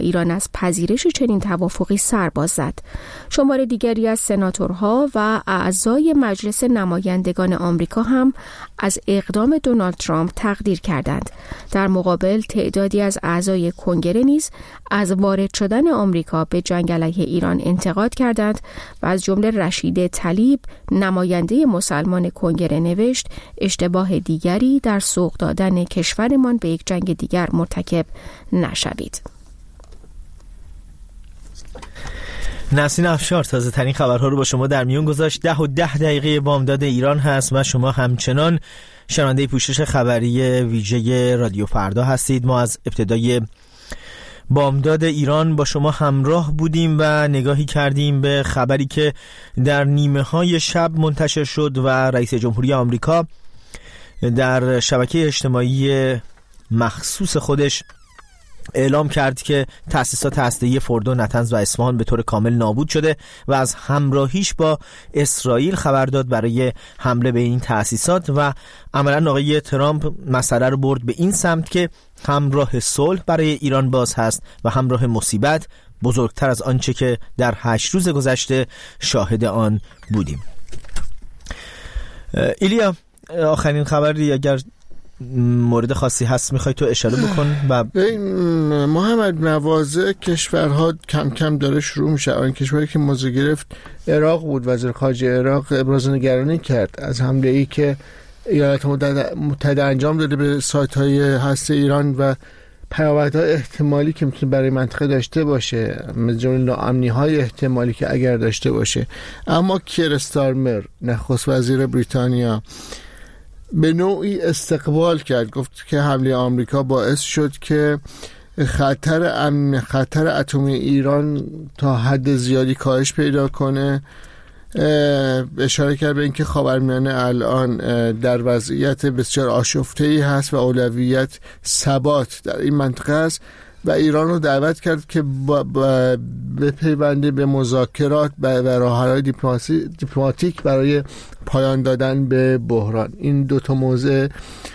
ایران از پذیرش چنین توافقی سر باز زد. شمار دیگری از سناتورها و اعضای مجلس نمایندگان آمریکا هم از اقدام دونالد ترامپ تقدیر کردند. در مقابل تعدادی از اعضای کنگره نیز از وارد شدن آمریکا به جنگ علیه ایران انتقاد کردند و از جمله رشید طلیب نماینده مسلمان کنگره نوشت اشتباه دیگری در سوق دادن کشورمان به یک جنگ دیگر مرتکب نشوید. نسرین افشار تازه ترین خبرها رو با شما در میون گذاشت. 10:10 بامداد ایران هست و شما همچنان شنونده پوشش خبری ویژه رادیو فردا هستید. ما از ابتدای بامداد ایران با شما همراه بودیم و نگاهی کردیم به خبری که در نیمه های شب منتشر شد و رئیس جمهوری آمریکا در شبکه اجتماعی مخصوص خودش اعلام کرد که تأسیسات هسته‌ای فردو، نطنز و اصفهان به طور کامل نابود شده و از همراهیش با اسرائیل خبر داد برای حمله به این تأسیسات و عملاً آقای ترامپ مسئله رو برد به این سمت که همراه صلح برای ایران باز هست و همراه مصیبت بزرگتر از آنچه که در 8 روز گذشته شاهد آن بودیم. ایلیا، آخرین خبری اگر مورد خاصی هست میخوای تو اشاره بکن؟ و محمد، مواضع کشورها کم کم داره شروع میشه. این کشوری که موضوع گرفت عراق بود. وزیر خارجه عراق ابراز نگرانی کرد از حمله ای که ایالات متحده انجام داده به سایت های هسته ایران و پیامدهای احتمالی که میتونه برای منطقه داشته باشه، مثل جمله ناامنی های احتمالی که اگر داشته باشه. اما کیر استارمر، نخست وزیر بریتانیا، به نوعی استقبال کرد. گفت که حمله آمریکا باعث شد که خطر اتمی ایران تا حد زیادی کاهش پیدا کنه. اشاره کرد به اینکه خاورمیانه الان در وضعیت بسیار آشفته‌ای هست و اولویت ثبات در این منطقه است و ایران رو دعوت کرد که بپیونده به مذاکرات و راه‌های دیپلماتیک برای پایان دادن به بحران. این دو تا موضوع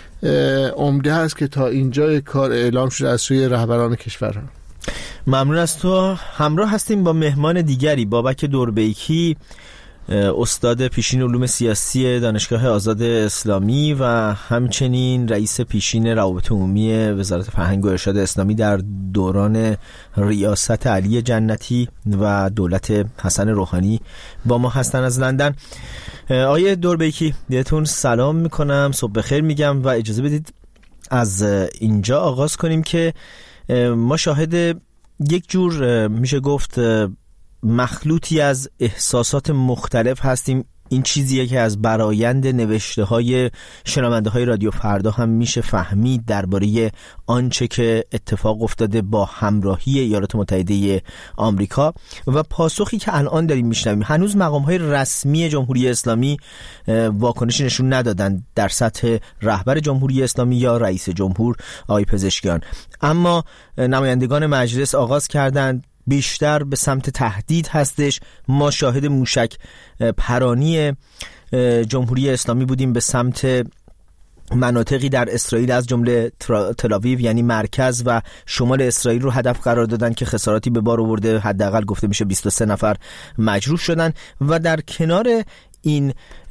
عمده هست که تا اینجای کار اعلام شده از سوی رهبران کشورها. ممنون از تو. همراه هستیم با مهمان دیگری، بابک دوربیکی، استاد پیشین علوم سیاسی دانشگاه آزاد اسلامی و همچنین رئیس پیشین روابط عمومی وزارت فرهنگ و ارشاد اسلامی در دوران ریاست علی جنتی و دولت حسن روحانی با ما هستن از لندن. آقای دوربیکی، بهتون سلام میکنم، صبح بخیر میگم و اجازه بدید از اینجا آغاز کنیم که ما شاهد یک جور میشه گفت مخلوطی از احساسات مختلف هستیم. این چیزیه که از برآیند نوشته های شنونده های رادیو فردا هم میشه فهمید درباره آنچه که اتفاق افتاده با همراهی ایالات متحده آمریکا و پاسخی که الان داریم میشنویم. هنوز مقام های رسمی جمهوری اسلامی واکنشی نشون ندادن در سطح رهبر جمهوری اسلامی یا رئیس جمهور آقای پزشکیان، اما نمایندگان مجلس آغاز کردند بیشتر به سمت تهدید هستش. ما شاهد موشک پرانی جمهوری اسلامی بودیم به سمت مناطقی در اسرائیل از جمله تل آویو یعنی مرکز و شمال اسرائیل رو هدف قرار دادن که خساراتی به بار آورده. حداقل گفته میشه 23 نفر مجروح شدن و در کنار این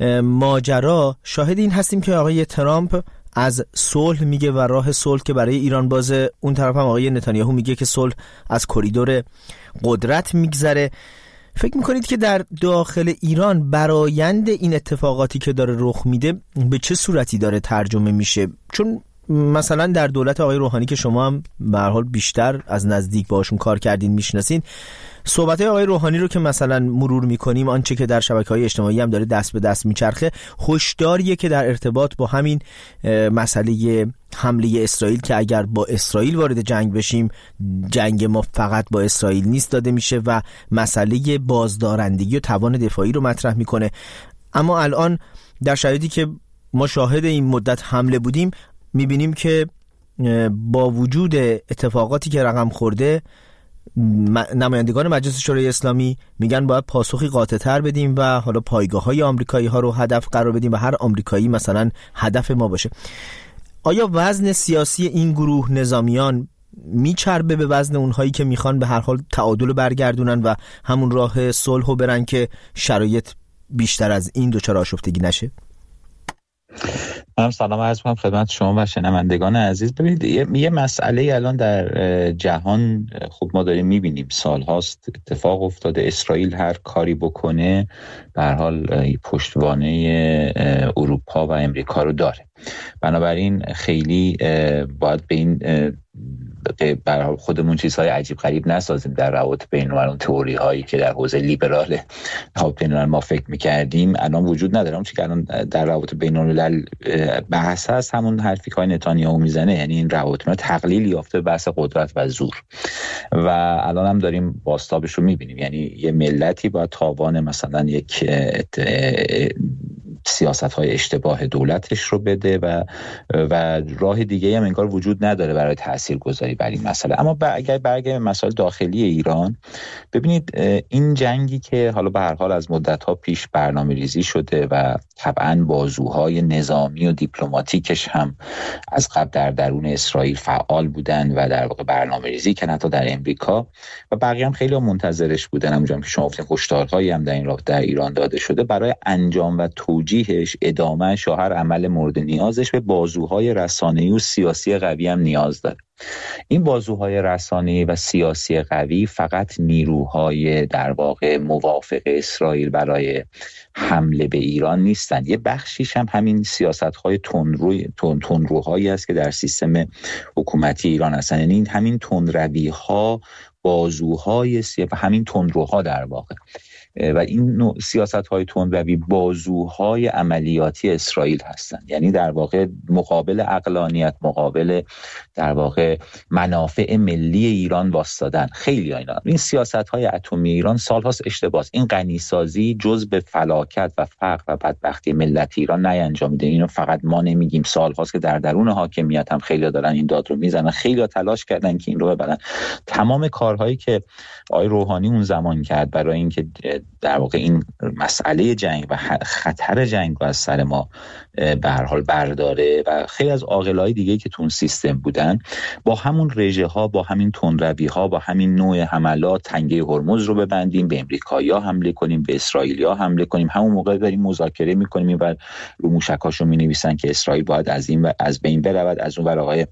ماجرا شاهد این هستیم که آقای ترامپ از صلح میگه و راه صلح که برای ایران بازه. اون طرف هم آقای نتانیاهو میگه که صلح از کریدور قدرت میگذره. فکر میکنید که در داخل ایران برآیند این اتفاقاتی که داره رخ میده به چه صورتی داره ترجمه میشه؟ چون مثلا در دولت آقای روحانی که شما هم به هر حال بیشتر از نزدیک باشون کار کردین میشناسین، صحبت‌های آقای روحانی رو که مثلا مرور می‌کنیم، آنچه که در شبکه‌های اجتماعی هم داره دست به دست میچرخه، هشداریه که در ارتباط با همین مسئله حمله اسرائیل که اگر با اسرائیل وارد جنگ بشیم، جنگ ما فقط با اسرائیل نیست داده میشه و مسئله بازدارندگی و توان دفاعی رو مطرح میکنه. اما الان در شرایطی که ما شاهد این مدت حمله بودیم، میبینیم که با وجود اتفاقاتی که رقم خورده، نمایندگان مجلس شورای اسلامی میگن باید پاسخی قاطع‌تر بدیم و حالا پایگاه‌های آمریکایی ها رو هدف قرار بدیم و هر آمریکایی مثلا هدف ما باشه. آیا وزن سیاسی این گروه نظامیان میچربه به وزن اونهایی که میخوان به هر حال تعادل برگردونن و همون راه صلحو برن که شرایط بیشتر از این دچار آشفتگی نشه؟ من سلام عرض می‌کنم خدمت شما و شنوندگان عزیز. ببینید یه مسئله الان در جهان خوب ما داریم می‌بینیم، سال‌هاست اتفاق افتاده، اسرائیل هر کاری بکنه به هر حال پشتوانه اروپا و امریکا رو داره. بنابراین خیلی باید به این برای خودمون چیزهای عجیب غریب نسازیم در روابط بین‌الملل. اون تئوری هایی که در حوزه لیبرال روابط بین‌الملل ما فکر می‌کردیم الان وجود نداره. اون چیزی که الان در روابط بین‌الملل بحث هست همون حرفی که نتانیاهو میزنه، یعنی این روابط ما تقلیل یافته به بحث قدرت و زور و الان هم داریم بازتابش رو می‌بینیم. یعنی یه ملتی با تاوان مثلا یک سیاست‌های اشتباه دولتش رو بده و راه دیگه‌ای هم انگار وجود نداره برای تاثیرگذاری بر این مسئله. اما اگر برگردیم به مسائل داخلی ایران، ببینید این جنگی که حالا به هر حال از مدت‌ها پیش برنامه‌ریزی شده و طبعاً بازوهای نظامی و دیپلماتیکش هم از قبل در درون اسرائیل فعال بودن و در واقع برنامه‌ریزی که حتی در امریکا و بقیه هم خیلی منتظرش بودن. همونجوری که شما گفتین هشدارهایی هم در این رابطه در ایران داده شده برای انجام و توجیهش، ادامهش یا هر عمل مورد نیازش به بازوهای رسانه‌ای و سیاسی قوی هم نیاز داره. این بازوهای رسانه‌ای و سیاسی قوی فقط نیروهای در واقع موافق اسرائیل برای حمله به ایران نیستن، یه بخشیش هم همین سیاست‌های تندروهایی است که در سیستم حکومتی ایران هستن. یعنی همین تندروی‌ها بازوهای و همین تندروها در واقع و این نوع سیاست‌های تندروی بازوهای عملیاتی اسرائیل هستند. یعنی در واقع مقابل عقلانیت، مقابل در واقع منافع ملی ایران واسطادن. خیلی این سیاست‌های اتمی ایران سال‌هاست اشتباهه. این غنیسازی جز به فلاکت و فقر و بدبختی ملت ایران نینجامیده. اینو فقط ما نمیگیم، سال‌هاست که در درون حاکمیت هم خیلی دارن این داد رو میزنن، خیلی تلاش کردن که این رو ببرن. تمام کارهایی که آقای روحانی اون زمان کرد برای اینکه در واقع این مسئله جنگ و خطر جنگ رو از سر ما به هر حال برداره و خیلی از عاقلای دیگه که تو اون سیستم بودن با همون رژه ها، با همین تندروی ها، با همین نوع حملات تنگه هرمز رو ببندیم، به امریکایی‌ها حمله کنیم، به اسرائیلی‌ها حمله کنیم. همون موقع داریم مذاکره می‌کنیم و رو موشکاشو می‌نویسن که اسرائیل باید از این و از بین برود. از اون ور آقای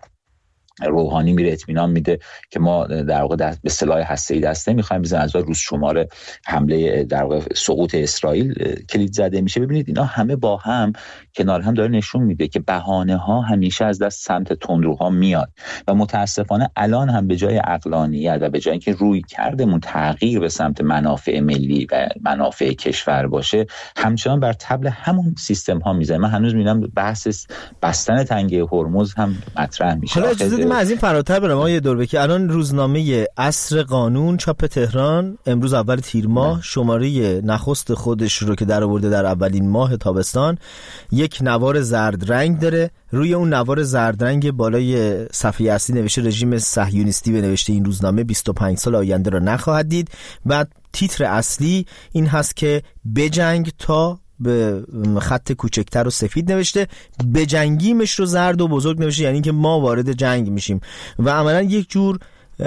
روحانی میره اطمینان میده که ما در واقع به سلاح هسته‌ای دست نمی‌خوایم بزنیم، از روز شماره حمله در واقع سقوط اسرائیل کلید زده میشه. ببینید اینا همه با هم کنار هم داره نشون میده که بهانه‌ها همیشه از دست سمت تندروها میاد و متاسفانه الان هم به جای عقلانیت و به جای اینکه روی کردمون تغییر به سمت منافع ملی و منافع کشور باشه، همچنان بر طبل همون سیستم ها میزنه. من هنوز میبینم بحث بستن تنگه هرمز هم مطرح میشه. من از این فراتر برم آقای دوربکی، الان روزنامه عصر قانون چاپ تهران امروز اول تیر ماه شماره نخست خودش رو که در آورده در اولین ماه تابستان یک نوار زرد رنگ داره. روی اون نوار زرد رنگ بالای صفحه اصلی نوشته رژیم صهیونیستی نوشته این روزنامه 25 سال آینده را نخواهد دید. بعد تیتر اصلی این هست که بجنگ تا به خط کوچکتر و سفید نوشته، بجنگیمش رو زرد و بزرگ نوشته، یعنی که ما وارد جنگ میشیم و عملا یک جور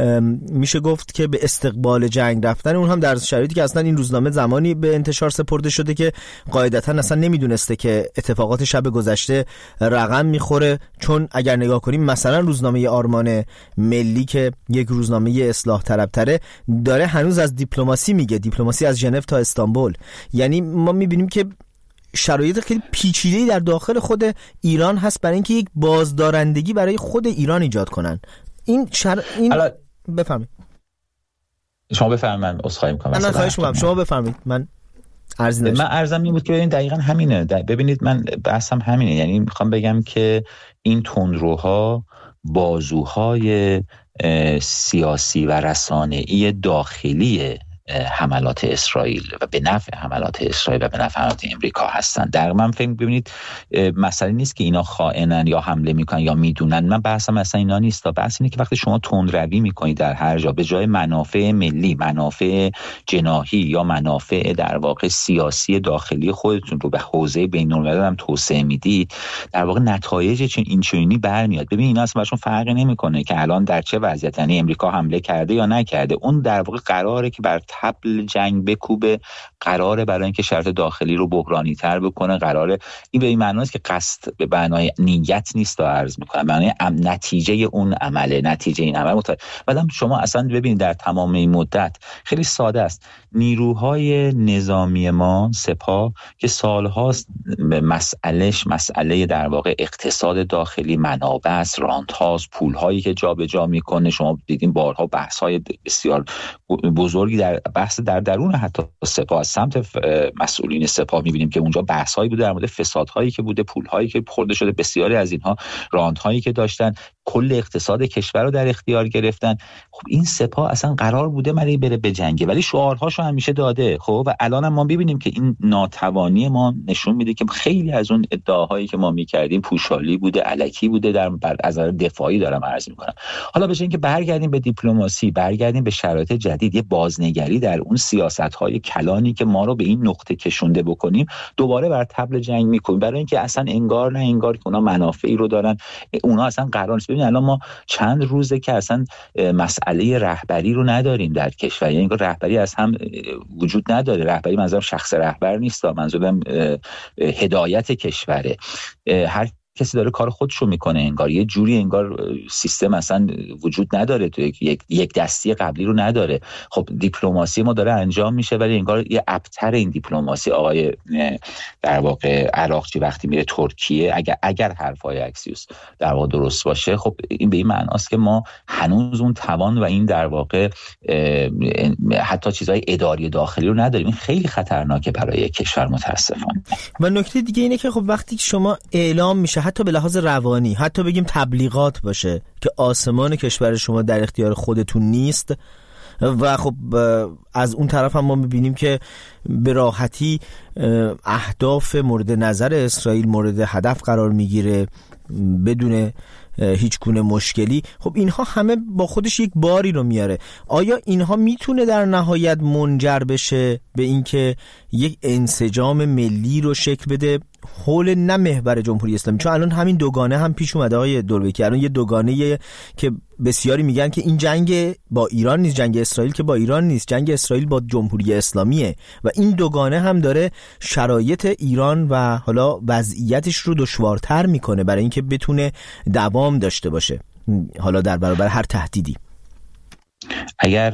میشه گفت که به استقبال جنگ رفتن، اون هم در شرایطی که اصلا این روزنامه زمانی به انتشار سپرده شده که قاعدتا اصلا نمیدونسته که اتفاقات شب گذشته رقم میخوره. چون اگر نگاه کنیم مثلا روزنامه آرمان ملی که یک روزنامه اصلاح طلب‌تره داره هنوز از دیپلماسی میگه، دیپلماسی از ژنو تا استانبول. یعنی ما میبینیم که شرایط خیلی پیچیده‌ای در داخل خود ایران هست برای اینکه یک بازدارندگی برای خود ایران ایجاد کنن. این بفرمایید. شما بفرمایید، من عذرخواهی می‌کنم. من خواهش می‌کنم شما بفرمایید. من عرضم این بود که ببینید دقیقاً همینه. ببینید من بحثم همینه، یعنی میخوام بگم که این تندروها بازوهای سیاسی و رسانه‌ای داخلی حملات اسرائیل و به نفع حملات اسرائیل و به نفع حملات امریکا هستن. در من فکر ببینید مسئله نیست که اینا خائنن یا حمله میکنن یا میدونن. من بحثم اصلا اینا نیست. بحث اینه که وقتی شما تندروی میکنید در هر جا به جای منافع ملی، منافع جناحی یا منافع در واقع سیاسی داخلی خودتون رو به حوزه بین‌الملل هم توسعه میدید، در واقع نتایج این چنینی برمیاد. ببین اینا اصلا براشون فرقی نمیکنه که الان در چه وضعیت، یعنی امریکا حمله کرده یا نکرده. اون در واقع قراره که بر طبل جنگ بکوبه، قراره برای اینکه شرط داخلی رو بحرانی تر بکنه، قراره این به این معنی است که قصد به معنای نیت نیست. عرض میکنم معنای نتیجه اون عمله، نتیجه این عمل بعدم شما اصلا ببینید در تمام این مدت خیلی ساده است. نیروهای نظامی ما، سپاه، که سالهاست مسئله در واقع اقتصاد داخلی، منابع است، رانت هاست، پول هایی که جابجا میکنه. شما دیدین بارها بحث های بسیار بزرگی در بحث در درون حتی سپاه از سمت مسئولین سپاه میبینیم که اونجا بحث هایی بوده در مورد فساد هایی که بوده، پول هایی که خورده شده، بسیاری از اینها رانت هایی که داشتن، کل اقتصاد کشور رو در اختیار گرفتن. خب این سپاه اصلا قرار بوده برای بره به جنگه، ولی شعارهاشو همیشه داده. خب و الان هم ما ببینیم که این ناتوانی ما نشون میده که خیلی از اون ادعاهایی که ما میکردیم پوشالی بوده، الکی بوده. از نظر دفاعی دارم عرض میکنم. حالا بشه اینکه برگردیم به دیپلماسی، برگردیم به شرایط جدید، یه بازنگری در اون سیاست‌های کلانی که ما رو به این نقطه کشونده بکنیم، دوباره بر طبل جنگ میکنیم، برای اینکه اصلا انگار که اونا منافعی رو دارن. اونا اصلا قرار نیست. ببین الان ما چند روزه که اصلا مسئله رهبری رو نداریم در کشور، یعنی رهبری از هم وجود نداره. رهبری منظورم شخص رهبر نیست، منظورم هدایت کشوره. هر کسی داره کار خودشو میکنه، انگار یه جوری انگار سیستم اصلا وجود نداره، تو یک دستی قبلی رو نداره. خب دیپلماسی ما داره انجام میشه، ولی انگار یه ابتر این دیپلماسی آقای در واقع عراقچی وقتی میره ترکیه، اگر حرفای اکسیوس در واقع درست باشه، خب این به این معناست که ما هنوز اون توان و این در واقع حتی چیزهای اداری داخلی رو نداریم. این خیلی خطرناکه برای کشور متاسفانه. و نکته دیگه اینه که خب وقتی شما اعلام میشه، حتی به لحاظ روانی، حتی بگیم تبلیغات باشه که آسمان کشور شما در اختیار خودتون نیست، و خب از اون طرف هم ما میبینیم که به راحتی اهداف مورد نظر اسرائیل مورد هدف قرار میگیره بدون هیچ گونه مشکلی. خب اینها همه با خودش یک باری رو میاره. آیا اینها میتونه در نهایت منجر بشه به اینکه یک انسجام ملی رو شکل بده حول نه محور جمهوری اسلامی؟ چون الان همین دوگانه هم پیش اومده آقای دوربکی. الان یه دوگانه که بسیاری میگن که این جنگ با ایران نیست، جنگ اسرائیل که با ایران نیست، جنگ اسرائیل با جمهوری اسلامیه، و این دوگانه هم داره شرایط ایران و حالا وضعیتش رو دشوارتر میکنه برای اینکه بتونه دوام داشته باشه حالا در برابر هر تهدیدی. اگر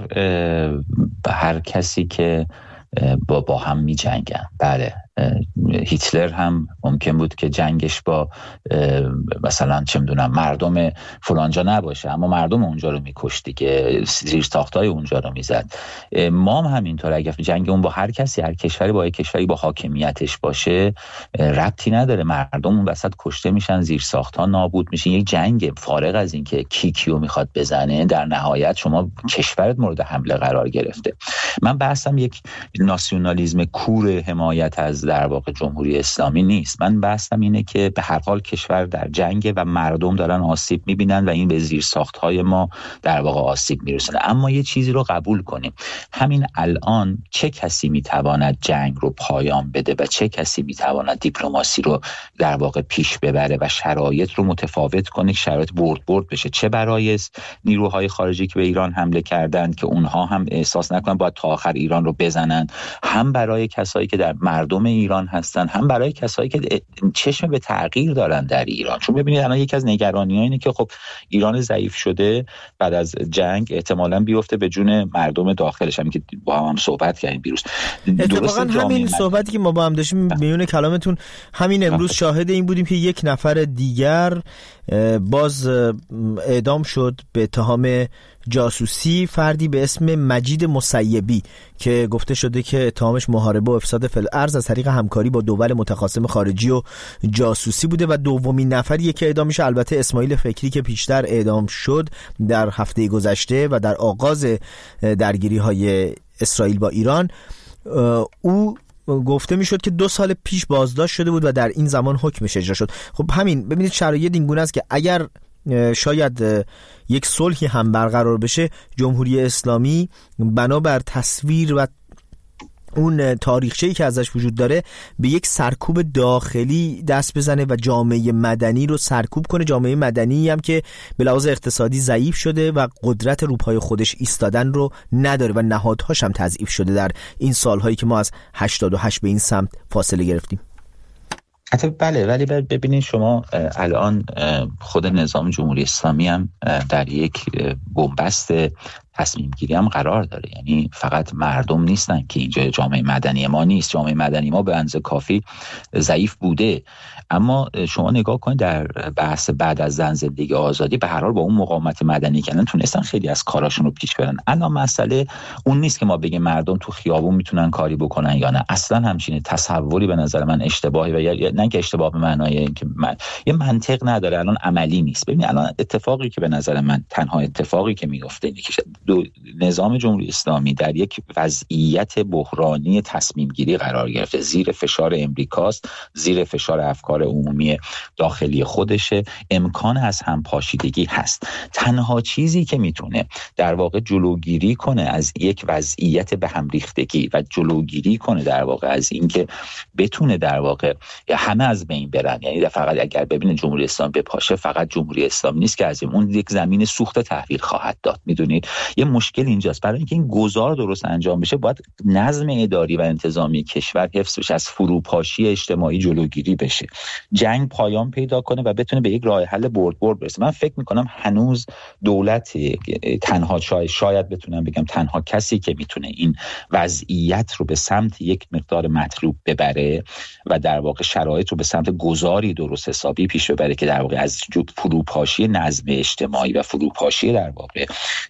هر کسی که با هم می جنگن، بله، هیتلر هم ممکن بود که جنگش با مثلا چه میدونم مردم فلانجا نباشه، اما مردم اونجا رو میکشت دیگه، زیر ساختای اونجا رو میزد. ما هم همینطور، اگه جنگ اون با هر کسی، هر کشوری با کشوری با حاکمیتش باشه، ربطی نداره، مردم اون وسط کشته میشن، زیر ساختها نابود میشه. یک جنگ فارغ از این که کیو میخواد بزنه، در نهایت شما کشورت مورد حمله قرار گرفته. من بحثم یک ناسیونالیسم کور حمایت از در واقع جمهوری اسلامی نیست. من بحثم اینه که به هر حال کشور در جنگ و مردم دارن آسیب میبینن و این به زیر ساختهای ما در واقع آسیب میرسونه. اما یه چیزی رو قبول کنیم، همین الان چه کسی میتواند جنگ رو پایان بده و چه کسی میتواند دیپلماسی رو در واقع پیش ببره و شرایط رو متفاوت کنه، شرایط برد بشه، چه برای نیروهای خارجی که به ایران حمله کردند که اونها هم احساس نکنن باید تا آخر ایران رو بزنن، هم برای کسایی که در مردم ایران هستن، هم برای کسایی که چشم به تغییر دارن در ایران. چون ببینید الان یکی از نگرانی‌ها اینه که خب ایران ضعیف شده بعد از جنگ احتمالاً بیفته به جون مردم داخلش، هم که با هم صحبت کردیم بیروز. اتفاقاً همین صحبتی که ما با هم داشتیم میونه کلامتون، همین امروز شاهد این بودیم که یک نفر دیگر باز اعدام شد به اتهام جاسوسی، فردی به اسم مجید مسیبی که گفته شده که اتهامش محاربه و افساد فی الارض از طریق همکاری با دول متخاصم خارجی و جاسوسی بوده. و دومین نفریه که اعدام میشه البته اسماعیل فکری که پیشتر اعدام شد در هفته گذشته و در آغاز درگیری های اسرائیل با ایران، او گفته میشد که 2 سال پیش بازداشت شده بود و در این زمان حکمش اجرا شد. خب همین ببینید شرایط این گونه است که اگر شاید یک صلحی هم برقرار بشه، جمهوری اسلامی بنابر تصویر و اون تاریخچه‌ای که ازش وجود داره به یک سرکوب داخلی دست بزنه و جامعه مدنی رو سرکوب کنه، جامعه مدنی هم که به لحاظ اقتصادی ضعیف شده و قدرت رو پای خودش ایستادن رو نداره و نهادهاش هم تضعیف شده در این سالهایی که ما از 88 به این سمت فاصله گرفتیم. حتی بله، ولی ببینید شما الان خود نظام جمهوری اسلامی هم در یک بنبست تصمیم گیری هم قرار داره. یعنی فقط مردم نیستن که اینجا جامعه مدنی ما نیست، جامعه مدنی ما به اندازه کافی ضعیف بوده، اما شما نگاه کنید در بحث بعد از زن زندگی آزادی به هر حال با اون مقاومت مدنی کردن تونستن خیلی از کاراشون رو پیش برن. الان مسئله اون نیست که ما بگیم مردم تو خیابون میتونن کاری بکنن یا نه، اصلا همچین تصوری به نظر من اشتباهی و یا نه که اشتباه به معنای اینکه یه منطق نداره، الان عملی نیست. ببین الان اتفاقی که به نظر من تنها اتفاقی که میفته اینه که نظام جمهوری اسلامی در یک وضعیت بحرانی تصمیم گیری قرار گرفته، زیر فشار امریکاست، زیر فشار افکار عمومی داخلی خودشه، امکان از هم پاشیدگی هست. تنها چیزی که میتونه در واقع جلوگیری کنه از یک وضعیت به هم ریختگی و جلوگیری کنه در واقع از اینکه بتونه در واقع همه از بین برن، یعنی فقط اگر ببینید جمهوری اسلامی بپاشه، فقط جمهوری اسلامی نیست که از اون یک زمین سوخت تحویل خواهد داد. میدونید یه مشکل اینجاست، برای اینکه این گذار درست انجام بشه باید نظم اداری و انتظامی کشور حفظ بشه، از فروپاشی اجتماعی جلوگیری بشه، جنگ پایان پیدا کنه و بتونه به یک راه حل برد برسه. من فکر میکنم هنوز دولت تنها شاید بتونم بگم تنها کسی که میتونه این وضعیت رو به سمت یک مقدار مطلوب ببره و در واقع شرایط رو به سمت گذاری درست حسابی پیش ببره که در واقع از فروپاشی نظم اجتماعی و فروپاشی در واقع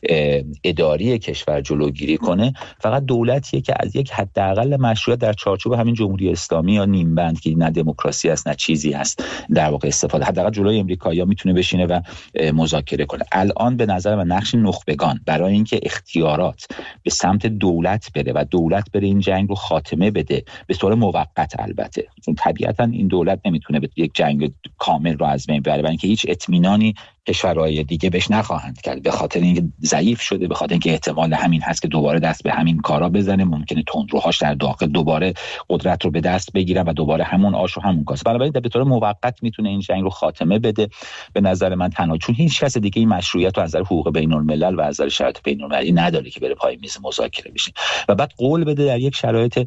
اداری کشور جلوگیری کنه، فقط دولتیه که از یک حداقل مشروعیت در چارچوب همین جمهوری اسلامی یا نیم بند که نه دموکراسی است نه چیزی هست در واقع استفاده، حداقل جلوی امریکایی‌ها میتونه بشینه و مذاکره کنه. الان به نظر من نقش نخبگان برای اینکه اختیارات به سمت دولت بره و دولت بره این جنگ رو خاتمه بده، به طور موقت البته، چون طبیعتا این دولت نمیتونه به یک جنگ کامل رو از بین ببره، برای اینکه هیچ اطمینانی کشورهای دیگه بهش نخواهند کرد، به خاطر اینکه ضعیف شده، به خاطر اینکه احتمال همین هست که دوباره دست به همین کارا بزنه، ممکنه تندروهاش در داخل دوباره قدرت رو به دست بگیرن و دوباره همون آش و همون کاسه. بنابراین به طور موقت میتونه این جنگ رو خاتمه بده به نظر من تنها، چون هیچ کس دیگه این مشروعیت رو از نظر حقوق بین الملل و از نظر شرایط بین المللی نداره که بره پای میز مذاکره بشه و بعد قول بده در یک شرایط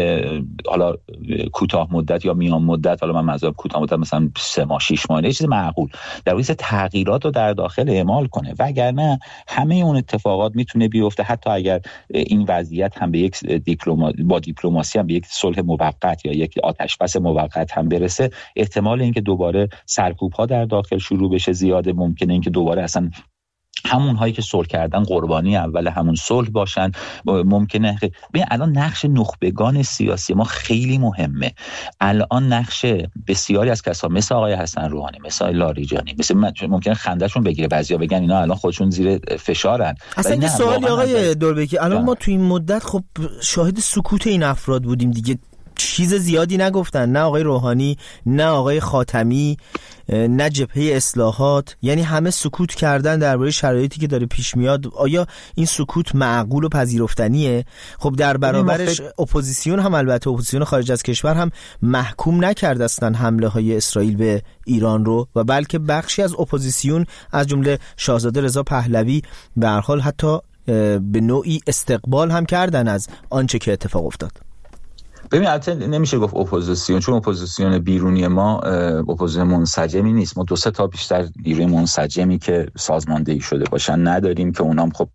حالا کوتاه مدت یا میان مدت، حالا من منظورم کوتاه مدت مثلا 3 ماه 6 ماه، چیز معقول، در واقع تغییرات رو در داخل اعمال کنه، وگرنه همه اون اتفاقات میتونه بیفته. حتی اگر این وضعیت هم به یک با دیپلماسی هم به یک صلح موقت یا یک آتش‌بس موقت هم برسه، احتمال اینکه دوباره سرکوب‌ها در داخل شروع بشه زیاده، ممکنه اینکه دوباره اصلا همون هایی که صلح کردن قربانی اول همون صلح باشن، ممکنه. ببین الان نقش نخبگان سیاسی ما خیلی مهمه. الان نقش بسیاری از کسا مثل آقای حسن روحانی، مثل لاریجانی، مثل ممکنه خندهشون بگیره، بعضیا بگن اینا الان خودشون زیر فشارن. اصلا یه سوالی آقای دوربکی، الان ما تو این مدت خب شاهد سکوت این افراد بودیم دیگه، چیز زیادی نگفتن، نه آقای روحانی، نه آقای خاتمی، نه جبهه اصلاحات، یعنی همه سکوت کردن درباره شرایطی که داره پیش میاد. آیا این سکوت معقول و پذیرفتنیه؟ خب در برابرش اپوزیسیون هم، البته اپوزیسیون خارج از کشور هم محکوم نکرد اصلا حمله های اسرائیل به ایران رو، و بلکه بخشی از اپوزیسیون از جمله شاهزاده رضا پهلوی به هر حال حتی به نوعی استقبال هم کردن از آنچه که اتفاق افتاد. ببین البته نمیشه گفت اپوزیسیون، چون اپوزیسیون بیرونی ما اپوزیسیون منسجمی نیست. ما 2-3 تا بیشتر نیروی منسجمی که سازماندهی شده باشن نداریم که اونام خب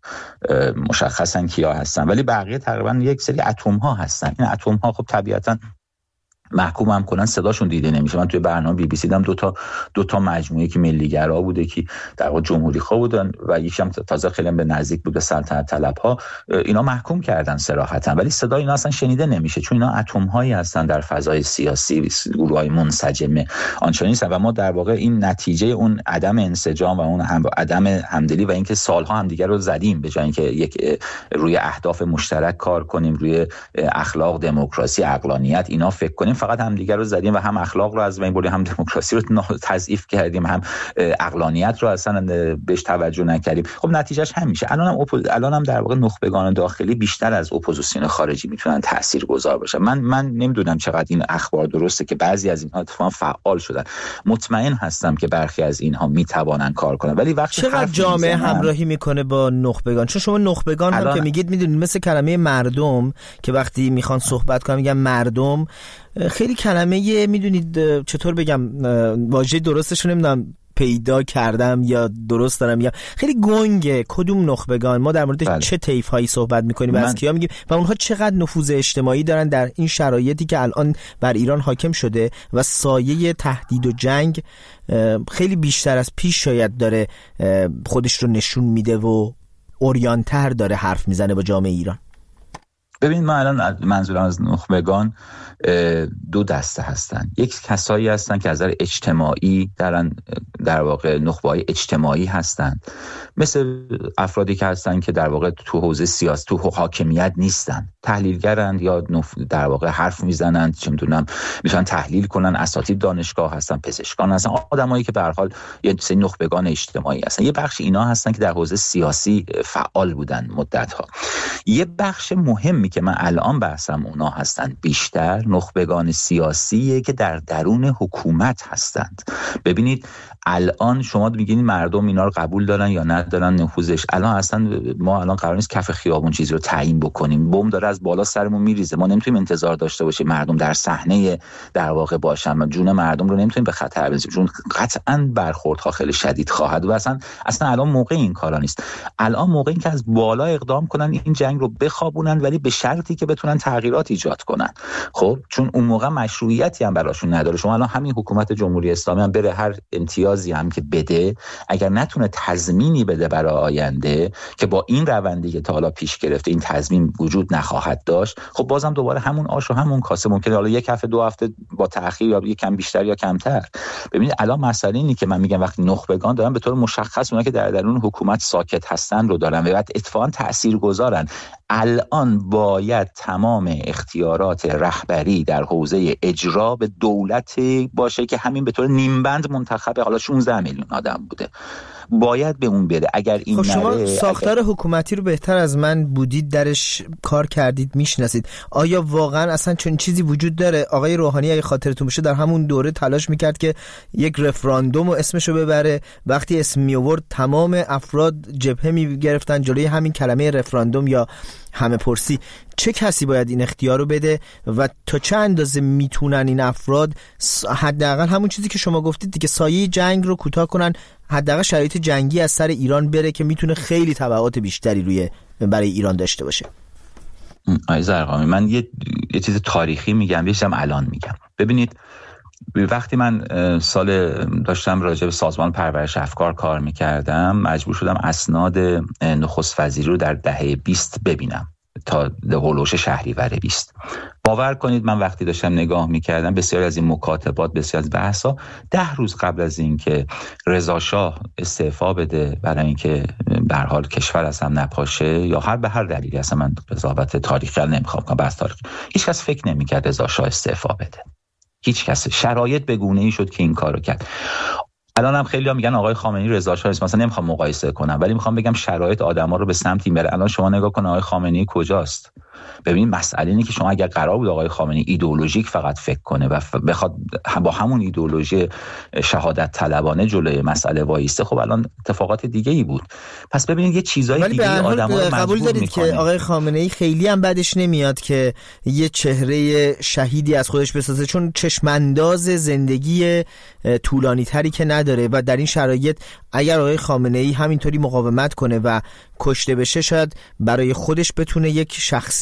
مشخصن کیا هستن، ولی بقیه تقریبا یک سری اتم ها هستن. این اتم ها خب طبیعتاً محکوم هم کنن صداشون دیده نمیشه. من توی برنامه بی بی سی دیدم دو تا مجموعه که ملی‌گرا بوده که در واقع جمهوری‌خواه بودن و یکی هم تازه خیلی به نزدیک بود به سلطنت طلب‌ها، اینا محکوم کردن صراحتاً، ولی صدای اینا اصلا شنیده نمیشه چون اینا اتم‌هایی هستن در فضای سیاسی، گروه‌های منسجمه آنچنانی هستن و ما در واقع این نتیجه اون عدم انسجام و اون عدم همدلی و اینکه سال‌ها هم دیگه رو زدیم به جای اینکه یک روی اهداف مشترک کار کنیم، روی اخلاق، دموکراسی، عقلانیت اینا فکر کنیم، فقط همدیگه رو زدیم و هم اخلاق رو از بین بردیم، هم دموکراسی رو تضعیف کردیم، هم عقلانیت رو اصلا بهش توجه نکردیم. خب نتیجهش هم میشه الانم در واقع نخبگان داخلی بیشتر از اپوزیسیون خارجی میتونن تاثیرگذار باشن. من نمیدونم چقدر این اخبار درسته که بعضی از اینها اتفاقا فعال شدن. مطمئن هستم که برخی از اینها میتوانن کار کنن، ولی وقتی چقدر جامعه همراهی میکنه با نخبگان؟ چون شما نخبگان هم که میگید میدونید مثل کلمه مردم که وقتی میخوان صحبت کنن میگن مردم، خیلی کلمه میدونید چطور بگم، واژه درستش رو نمیدونم پیدا کردم یا درست دارم یا خیلی گنگه. کدوم نخبگان؟ ما در مورد چه طیف هایی صحبت میکنیم و از کیا میگیم و اونها چقدر نفوذ اجتماعی دارن در این شرایطی که الان بر ایران حاکم شده و سایه تهدید و جنگ خیلی بیشتر از پیش شاید داره خودش رو نشون میده و اوریانتر داره حرف میزنه با جامعه ایران. ببین من الان منظورم از نخبگان دو دسته هستن. یک کسایی هستن که از نظر اجتماعی در واقع نخبه‌های اجتماعی هستن، مثل افرادی که هستن که در واقع تو حوزه سیاست، تو حاکمیت نیستن، تحلیلگرن یا در واقع حرف میزنن، چه میدونم میتونن تحلیل کنن، اساتید دانشگاه هستن، پزشکان هستن، آدمایی که به هر حال یه سری نخبگان اجتماعی هستن. یه بخش اینا هستن که در حوزه سیاسی فعال بودن مدت‌ها. یه بخش مهمی که من الان بحثم اونا هستن بیشتر نخبگان سیاسیه که در درون حکومت هستند. ببینید الان شما میگین مردم اینا رو قبول دارن یا ندارن نفوذش، الان اصلا ما الان قرار نیست کف خیابون چیزی رو تعیین بکنیم، بم داره از بالا سرمون میریزه، ما نمیتونیم انتظار داشته باشیم مردم در صحنه در واقع باشن، جون مردم رو نمیتونیم به خطر بندازیم چون قطعاً برخوردها خیلی شدید خواهد و اصلا الان موقع این کارا نیست. الان موقع این که از بالا اقدام کنن این جنگ رو بخوابونن، ولی به شرطی که بتونن تغییرات ایجاد کنن. خب چون اون موقع مشروعیتی هم براشون نداره. شما الان همین حکومت جمهوری اسلامی هم بره هر امتیازی هم که بده، اگر نتونه تضمینی بده برای آینده که با این روندی که تا حالا پیش گرفته این تضمین وجود نخواهد داشت، خب بازم دوباره همون آش و همون کاسه، ممکنه حالا یک هفته دو هفته با تأخیر یا یک کم بیشتر یا کمتر. ببینید الان مسئله اینه که من میگم وقتی نخبگان دارن به طور مشخص اونها که در درون حکومت ساکت هستن رو دارن و بعد اتفاقا تاثیرگذارن. الان باید تمام اختیارات رهبری در حوزه اجرا به دولت باشه که همین به طور نیمبند منتخب حالا 16 میلیون آدم بوده، باید به اون بده. اگر این شما ساختار حکومتی رو بهتر از من بودید، درش کار کردید، میشناسید، آیا واقعا اصلا چون چیزی وجود داره؟ آقای روحانی اگه خاطرتون باشه در همون دوره تلاش میکرد که یک رفراندوم و اسمشو ببره، وقتی اسم می آورد تمام افراد جبهه میگرفتن جلوی همین کلمه رفراندوم یا همه پرسی. چه کسی باید این اختیار رو بده و تا چه اندازه میتونن این افراد حداقل همون چیزی که شما گفتید دیگه، سایه جنگ رو کوتاه کنن، حداقل شرایط جنگی از سر ایران بره که میتونه خیلی تبعات بیشتری برای ایران داشته باشه؟ آقای زرقامی من یه چیز تاریخی میگم، یکم الان میگم. ببینید وقتی من سال داشتم راجع به سازمان پرورش افکار کار میکردم، مجبور شدم اسناد نخست وزیری رو در دهه 20 ببینم تا هولوش شهریور 20. باور کنید من وقتی داشتم نگاه میکردم بسیاری از این مکاتبات، بسیاری از بحثا 10 روز قبل از اینکه رضا شاه استعفا بده برای اینکه به هر حال کشور از هم نپاشه یا به هر دلیلی، اصلا من قضاوت تاریخی نمیخوام کنم، بحث تاریخی، هیچ کس فکر نمیکرد رضا شاه استعفا بده، هیچ کس. شرایط به گونه‌ای شد که این کارو کرد. الان هم خیلی‌ها میگن آقای خامنه‌ای رضا شاه است، مثلا نمیخوام مقایسه کنم ولی میخوام بگم شرایط آدما رو به سمتی میبره. الان شما نگاه کن آقای خامنه‌ای کجاست؟ ببین مسئله اینه که شما اگر قرار بود آقای خامنه‌ای ایدئولوژیک فقط فکر کنه و بخواد با همون ایدئولوژی شهادت طلبانه جلوی مسئله وایسته، خب الان اتفاقات دیگه‌ای بود. پس ببینید یه چیزای دیگه آدما رو قبول دارید میکنه. که آقای خامنه‌ای خیلی هم بعدش نمیاد که یه چهره شهیدی از خودش بسازه، چون چشمانداز زندگی طولانی تری که نداره و در این شرایط اگر آقای خامنه‌ای همینطوری مقاومت کنه و کشته بشه، شاید برای خودش بتونه یک شخصیت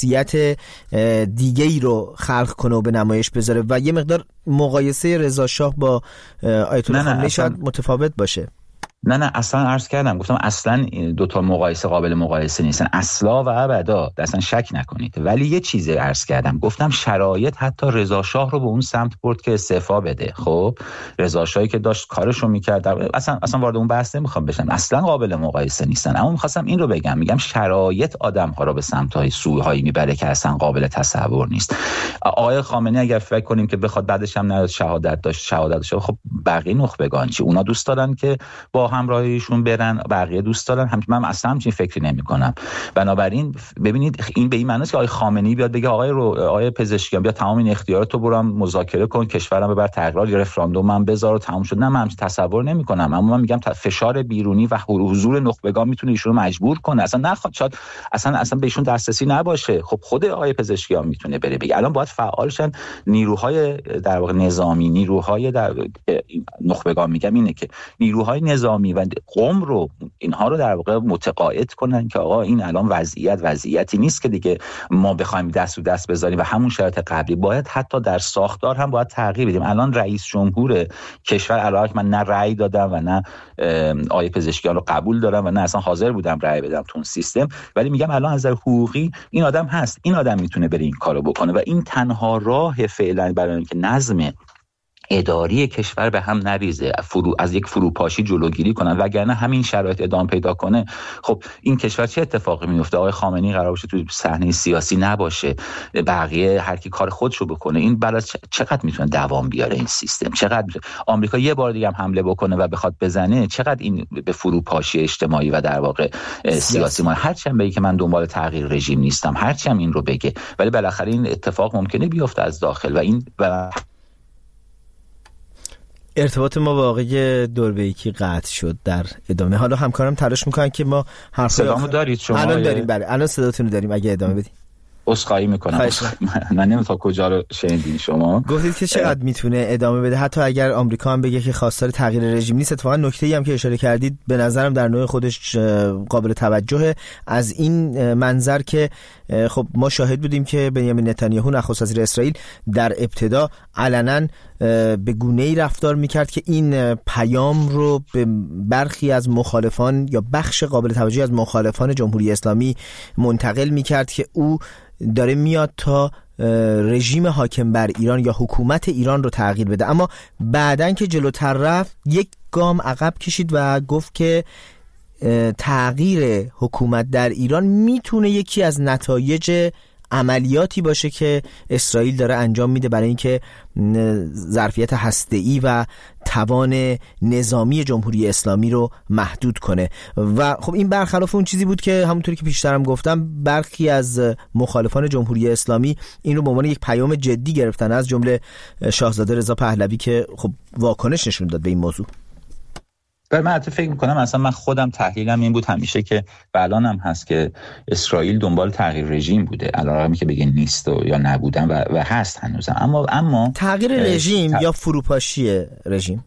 شخصیت دیگه‌ای رو خلق کنه و به نمایش بذاره و یه مقدار مقایسه رضا شاه با آیت الله خامنه‌ای شاید متفاوت باشه. نه اصلا عرض کردم، گفتم اصلا دوتا مقایسه قابل مقایسه نیستن، اصلا و ابدا، اصلا شک نکنید. ولی یه چیزی عرض کردم، گفتم شرایط حتی رضا شاه رو به اون سمت برد که استعفا بده. خب رضا شاهی که داشت کارشو میکرد، اصلا وارد اون بحث نمیخوام بشم، اصلا قابل مقایسه نیستن. اما میخواستم این رو بگم، میگم شرایط آدم‌ها رو به سمت‌های سوءهایی میبره که اصلا قابل تصور نیست. آقای خامنه‌ای اگر فکر کنیم که بخواد بعدش هم نه شهادت داشت، خب بقیه نخبگان چی؟ اونا دوست دارن که با همراهیشون برن، بقیه دوست دارن. من اصلا همچین فکری نمی‌کنم. بنابراین ببینید این به این معنی است که آقای خامنه‌ای بیاد بگه آقای پزشکیان بیا تمام این اختیاراتو برام مذاکره کن، کشورم ببر تغییر، یا رفراندوم من بذار و تمام شد. نه من همچین تصور نمی‌کنم. اما من میگم فشار بیرونی و حضور نخبگان میتونه ایشونو مجبور کنه. اصلا نخواد، شاید اصلا به ایشون دسترسی نباشه. خب خود آقای پزشکیان میتونه بره بگه الان باید فعال شن نیروهای در واقع نظامی، نیروهای در نخبگان، میگم اینه که نیروهای نظامی و قم رو اینها رو در واقع متقاعد کنن که آقا این الان وضعیتی نیست که دیگه ما بخوایم دست و دست بذاریم و همون شرایط قبلی، باید حتی در ساختار هم باید تغییر بدیم. الان رئیس جمهور کشور، الان من نه رأی دادم و نه آیه پزشکیان رو قبول دارم و نه اصلا حاضر بودم رأی بدم تو اون سیستم، ولی میگم الان از نظر حقوقی این آدم هست، این آدم میتونه بره این کارو بکنه و این تنها راه فعلا برای اینکه نظم اداری کشور به هم نریزه، از یک فروپاشی جلوگیری کنن، وگرنه همین شرایط ادامه پیدا کنه. خب این کشور چه اتفاقی میفته؟ آقای خامنه‌ای قرار باشه تو صحنه سیاسی نباشه، بقیه هر کی کار خودشو بکنه، این بعد چقدر میتونه دوام بیاره این سیستم؟ چقدر آمریکا یه بار دیگه هم حمله بکنه و بخواد بزنه، چقدر این به فروپاشی اجتماعی و در واقع سیاسی ما، هرچند بگه که من دنبال تغییر رژیم نیستم، هرچند این رو بگه، ولی بالاخره این اتفاق ممکنه بیفته از داخل و این ارتباط ما با آقای دوربیکی قطع شد در ادامه. حالا همکارم تلاش میکنن که ما صدامو دارید شما؟ الان داریم، بله الان صداتون رو داریم. اگه ادامه بدید. عذرخواهی میکنم، من نمیدونم کجا رو شنیدین شما. گفتید که چقدر میتونه ادامه بده حتی اگر آمریکا هم بگه که خواستار تغییر رژیم نیست. اتفاقا نکته‌ای هم که اشاره کردید به نظرم در نوع خودش قابل توجهه، از این منظر که خب ما شاهد بودیم که بنیامین نتانیاهو نخست وزیر اسرائیل در ابتدا علنا به گونه‌ای رفتار میکرد که این پیام رو به برخی از مخالفان یا بخش قابل توجهی از مخالفان جمهوری اسلامی منتقل میکرد که او داره میاد تا رژیم حاکم بر ایران یا حکومت ایران رو تغییر بده. اما بعدن که جلوتر رفت یک گام عقب کشید و گفت که تغییر حکومت در ایران میتونه یکی از نتایج عملیاتی باشه که اسرائیل داره انجام میده برای اینکه ظرفیت هسته‌ای و توان نظامی جمهوری اسلامی رو محدود کنه. و خب این برخلاف اون چیزی بود که همونطوری که پیشترم گفتم برخی از مخالفان جمهوری اسلامی این رو به عنوان یک پیام جدی گرفتن، از جمله شاهزاده رضا پهلوی که خب واکنش نشون داد به این موضوع. من فکر میکنم اصلا من خودم تحلیلم این بود همیشه که الان هم هست که اسرائیل دنبال تغییر رژیم بوده، علاوه که بگه نیست یا نبودن و هست هنوزم. اما تغییر رژیم یا فروپاشی رژیم،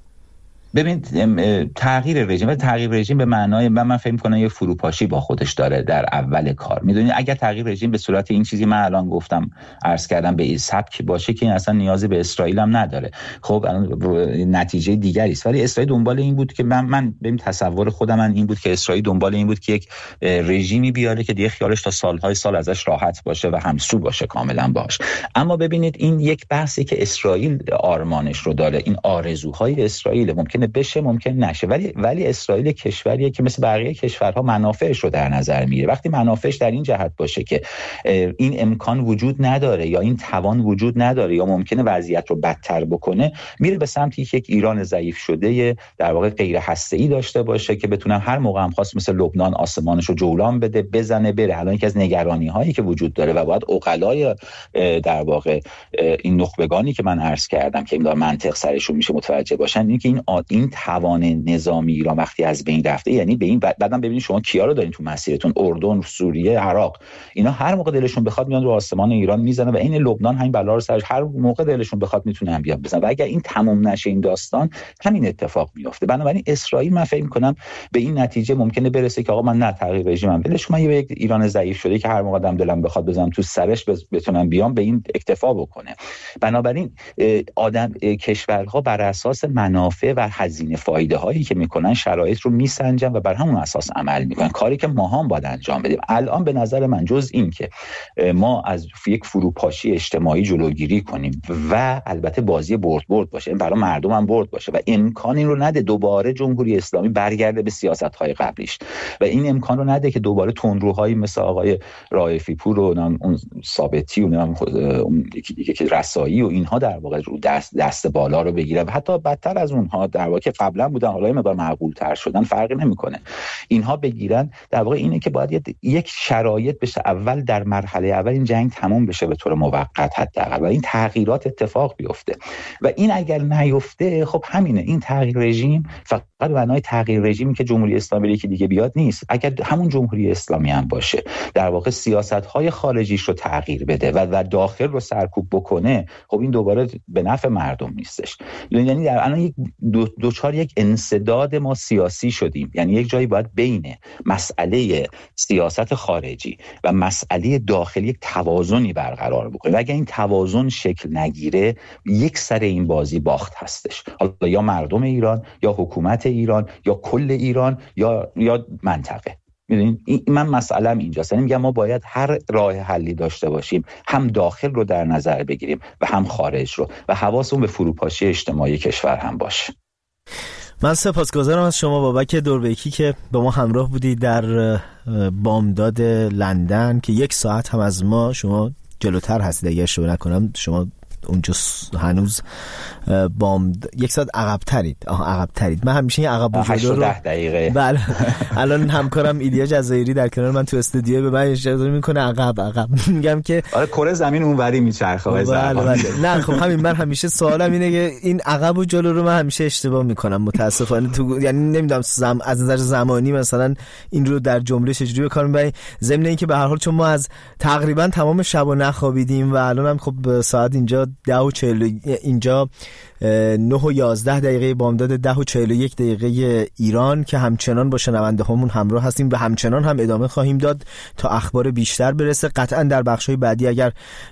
ببین تغییر رژیم به معنای من فکر می‌کنم یه فروپاشی با خودش داره در اول کار. میدونید اگر تغییر رژیم به صورت این چیزی من الان گفتم عرض کردم به این سبک باشه که این اصلا نیازی به اسرائیل هم نداره، خب نتیجه دیگری است. ولی اسرائیل دنبال این بود که من ببین تصور خودم این بود که اسرائیل دنبال این بود که یک رژیمی بیاره که دیگه خیالش تا سالهای سال ازش راحت باشه و همسو باشه کاملا باش. اما ببینید این یک بحثی که اسرائیل آرمانش رو داره، این آرزوهای اسرائیل ممکنه بشه ممکن نشه، ولی اسرائیل کشوریه که مثل بقیه کشورها منافعش رو در نظر میگیره. وقتی منافعش در این جهت باشه که این امکان وجود نداره یا این توان وجود نداره یا ممکنه وضعیت رو بدتر بکنه، میره به سمتی که یک ایران ضعیف شده در واقع غیر هسته‌ای داشته باشه که بتونن هر موقع هم خواست مثل لبنان آسمانش رو جولان بده بزنه بره. الان یکی از نگرانی‌هایی که وجود داره و باید عقلای در واقع این نخبگانی که من عرض کردم که این منطق سرشون میشه متوجه باشن، این که این توان نظامی ایران وقتی از بین رفته، یعنی به این بعدم ببینید شما کیا رو دارین تو مسیرتون، اردن، سوریه، عراق، اینا هر موقع دلشون بخواد میان رو آسمان ایران میزنن و این لبنان همین بلا رو سرش هر موقع دلشون بخواد میتونن بیان بزنن و اگر این تمام نشه این داستان همین اتفاق میفته. بنابراین اسرائیل من فکر می‌کنم به این نتیجه ممکنه برسه که آقا من نه تغییر رژیمم ولش، من یک ایران ضعیف شده که هر موقع دلم بخواد بزنم تو سرش بتونم بیام، به این اکتفا بکنه. بنابراین کشورها بر اساس منافع و هزینه فایده هایی که میکنن شرایط رو میسنجن و بر همون اساس عمل میکنن، کاری که ما هم باید انجام بدیم. الان به نظر من جز این که ما از یک فروپاشی اجتماعی جلوگیری کنیم و البته بازی برد باشه، این برای مردم هم برد باشه و امکان این رو نده دوباره جمهوری اسلامی برگرده به سیاست‌های قبلیش و این امکان رو نده که دوباره تندروهایی مثل آقای رائفی پور و اون ثابتی و اون یکی رسایی و اینها در واقع رو دست بالا رو بگیره و حتی بدتر از اونها در واقع که قبلا بودن حالا مقدار معقول‌تر شدن، فرقی نمی‌کنه، اینها بگیرن. در واقع اینه که باید یک شرایط بشه، اول در مرحله اول این جنگ تمام بشه به طور موقت حداقل و این تغییرات اتفاق بیفته و این اگر نیفته خب همینه، این تغییر رژیم فقط به معنای تغییر رژیمی که جمهوری اسلامی که دیگه بیاد نیست. اگر همون جمهوری اسلامی هم باشه در واقع سیاست‌های خارجیش رو تغییر بده و داخل رو سرکوب بکنه، خب این دوباره به نفع مردم نیستش. یعنی در الان دوچار یک انسداد ما سیاسی شدیم، یعنی یک جایی باید بین مسئله سیاست خارجی و مسئله داخلی یک توازنی برقرار بکنیم و اگر این توازن شکل نگیره یک سر این بازی باخت هستش، حالا یا مردم ایران یا حکومت ایران یا کل ایران یا منطقه. میدونین من مسئله‌ام اینجاست، یعنی میگم ما باید هر راه حلی داشته باشیم، هم داخل رو در نظر بگیریم و هم خارج رو و حواسمون به فروپاشی اجتماعی کشور هم باشه. من سپاسگزارم از شما بابک دوربیکی که با ما همراه بودید در بامداد لندن که 1 ساعت هم از ما، شما جلوتر هستید اگر اشتباه نکنم، شما اونجا هنوز 1 ساعت عقب‌ترید. من همیشه این عقب و جلو رو 10 دقیقه. بله الان همکارم ایلیا جزایری در کنار من تو استودیو به من اشاره میکنه عقب میگم که آره کره زمین اونوری میچرخه. بله. نه خب همین من همیشه سوالم اینه که این عقب و جلو رو من همیشه اشتباه میکنم متاسفانه، یعنی نمیدونم از نظر زمانی مثلا این رو در جمله چجوری به کار میبریم، ضمن اینکه به هر حال چون ما از تقریبا تمام شب نخوابیدیم و الان هم خب ساعت اینجا 10:40 اینجا 9:11 دقیقه بامداد 10:41 دقیقه ایران که همچنان با شنونده هامون همراه هستیم و همچنان هم ادامه خواهیم داد تا اخبار بیشتر برسه. قطعا در بخش‌های بعدی اگر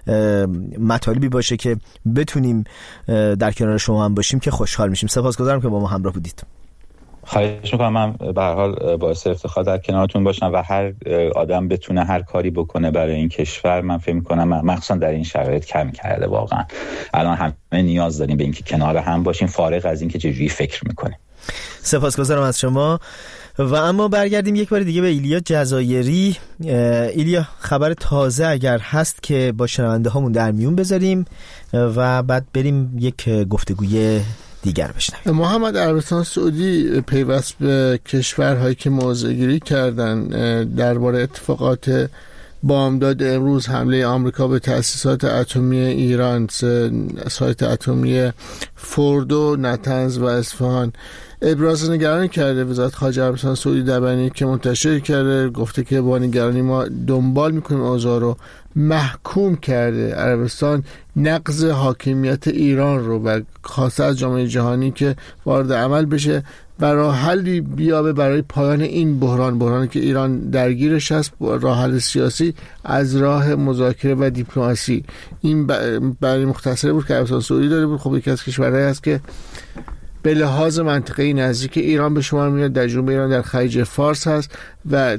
مطالبی باشه که بتونیم در کنار شما هم باشیم که خوشحال میشیم. سپاسگزارم که با ما همراه بودید. خواهش میکنم. من به هر حال باعث افتخار در کنارتون باشم و هر آدم بتونه هر کاری بکنه برای این کشور، من فکر میکنم مخصوصا در این شرایط کم کرده. واقعا الان همه نیاز داریم به اینکه کنار هم باشیم فارغ از اینکه چجوری فکر میکنیم. سپاسگزارم از شما. و اما برگردیم یک بار دیگه به ایلیا جزایری. ایلیا خبر تازه اگر هست که با شنونده هامون در میون بذاریم و بعد بریم یک گفتگوی دیگر بشنویم. محمد، عربستان سعودی پیوست به کشورهایی که موضع‌گیری کردن درباره اتفاقات بامداد امروز حمله آمریکا به تأسیسات اتمی ایران، سایت اتمی فوردو، نتنز و اصفهان، ابراز نگرانی کرده. وزارت خارجه عربستان سعودی در بیانیه‌ای که منتشر کرده گفته که با نگرانی ما دنبال می‌کنیم اوضاع رو، محکوم کرده عربستان نقض حاکمیت ایران رو و خواسته از جامعه جهانی که وارد عمل بشه و راه حلی بیابه برای پایان این بحرانی که ایران درگیرش هست، راه حل سیاسی از راه مذاکره و دیپلماسی. این برای مختصری بود که عربستان سعودی داره بود. خب یکی از کشورهایی است که به لحاظ منطقه‌ای نزدیک ایران به شمار میاد، در جنوب ایران در خلیج فارس هست و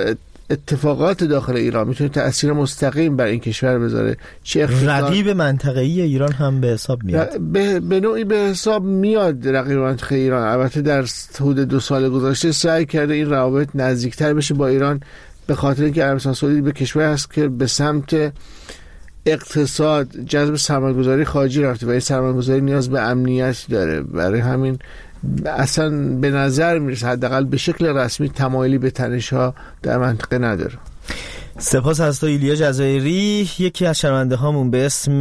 اتفاقات داخل ایران میتونه تأثیر مستقیم بر این کشور بذاره. رقیب منطقه‌ای ایران هم به حساب میاد، به نوعی به حساب میاد رقیب منطقه‌ای ایران. البته در حدود 2 سال گذشته سعی کرده این روابط نزدیکتر بشه با ایران، به خاطر اینکه عربستان سعودی به کشور هست که به سمت اقتصاد، جذب سرمایه‌گذاری خارجی رفته و این سرمایه‌گذاری نیاز به امنیت داره. برای همین اصلا به نظر میرسه حداقل به شکل رسمی تمایلی به تنش‌ها در منطقه نداره. سپاس از تو ایلیا جزایری. یکی از شنونده هامون به اسم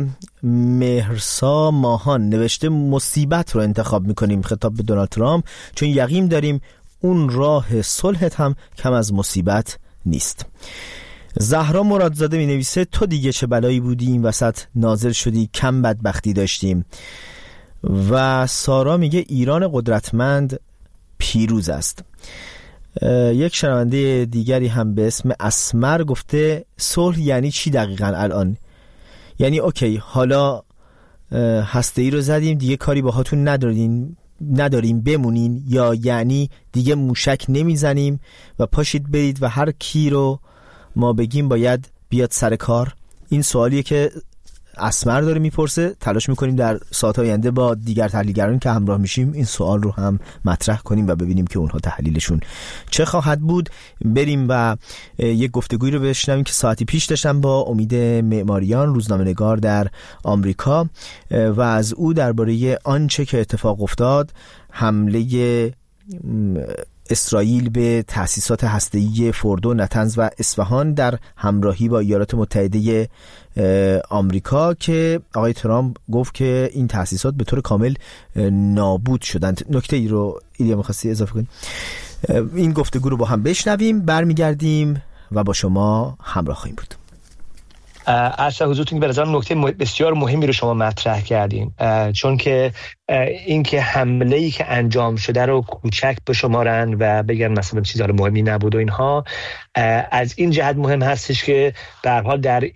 مهرسا ماهان نوشته مصیبت رو انتخاب میکنیم خطاب به دونالد ترامپ، چون یقین داریم اون راه صلحت هم کم از مصیبت نیست. زهرا مرادزاده می نویسه تو دیگه چه بلایی بودی این وسط نازل شدی، کم بدبختی داشتیم. و سارا میگه ایران قدرتمند پیروز است. یک شنونده دیگری هم به اسم اسمر گفته صلح یعنی چی دقیقاً الان؟ یعنی اوکی حالا هسته‌ای رو زدیم دیگه کاری باهاتون نداریم بمونین، یا یعنی دیگه موشک نمیزنیم و پاشید برید و هر کی رو ما بگیم باید بیاد سر کار؟ این سوالیه که اسمر داره میپرسه. تلاش میکنیم در ساعت آینده با دیگر تحلیلگران که همراه میشیم این سوال رو هم مطرح کنیم و ببینیم که اونها تحلیلشون چه خواهد بود. بریم و یک گفتگویی رو بشنویم که ساعتی پیش داشتم با امید معماریان، روزنامه‌نگار در آمریکا، و از او درباره آنچه که اتفاق افتاد، حمله اسرائیل به تأسیسات هسته‌ای فوردو، نتنز و اصفهان در همراهی با ایالات متحده آمریکا، که آقای ترامپ گفت که این تأسیسات به طور کامل نابود شدند. نکته ای رو ایلیا می‌خواستی اضافه کنی؟ این گفتگو رو با هم بشنویم، برمیگردیم و با شما همراه خواهیم بود. عرض حضورتون به نظرم نکته بسیار مهمی رو شما مطرح کردین، چون که این که حمله‌ای که انجام شده رو کوچک بشمارن و بگن مثلا چیزا مهمی نبود و اینها، از این جهت مهم هستش که به هر حال در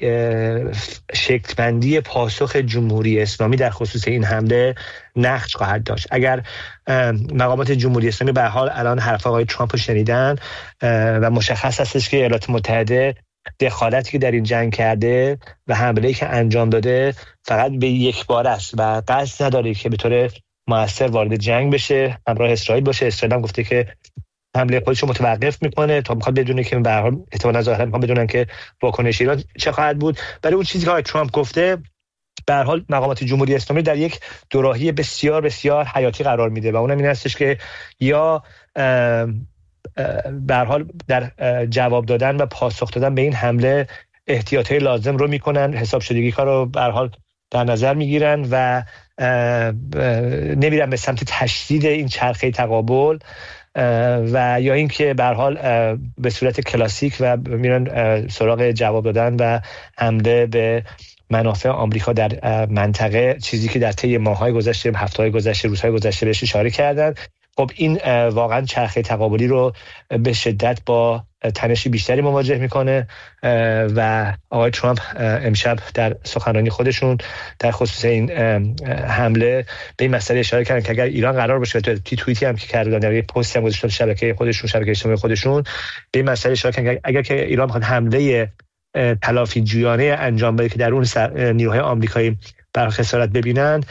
شکل‌بندی پاسخ جمهوری اسلامی در خصوص این حمله نقش خواهد داشت. اگر مقامات جمهوری اسلامی به هر حال الان حرف آقای ترامپ رو شنیدن و مشخص هستش که ایالات متحده دخالتی که در این جنگ کرده و حمله‌ای که انجام داده فقط به یک بار است و قصد نداره که به طور مؤثر وارد جنگ بشه، همراه اسرائیل باشه. اسرائیل هم گفته که حمله خودش رو متوقف میکنه تا میخواد بدونه که به هر حال احتمالاً ظاهرا میخواد بدونن که واکنش ایران چه خواهد بود. برای اون چیزی که آقای ترامپ گفته، به هر حال مقامات جمهوری اسلامی در یک دوراهی بسیار بسیار حیاتی قرار میده و اونم این هستش که یا به هر حال در جواب دادن و پاسخ دادن به این حمله احتیاطات لازم رو میکنن، حساب شدگی کار رو به هر حال در نظر میگیرن و نمیرن به سمت تشدید این چرخه تقابل، و یا اینکه به هر حال به صورت کلاسیک و میرن سراغ جواب دادن و حمله به منافع آمریکا در منطقه، چیزی که در طی ماه‌های گذشته، هفته‌های گذشته، روزهای گذشته بهش اشاره کردن. خب این واقعا چرخه تقابلی رو به شدت با تنشی بیشتری مواجه میکنه و آقای ترامپ امشب در سخنرانی خودشون در خصوص این حمله به این مسئله اشاره کردن که اگر ایران قرار باشه، تو توییتی هم که کردن، در یک پستی هم گذاشتن شبکه خودشون، شبکه اجتماعی خودشون، به این مسئله اشاره کردن که اگر که ایران بخواد حمله تلافی جویانه انجام بده که در اون نیروهای آمریکایی بر خسارت ببینن،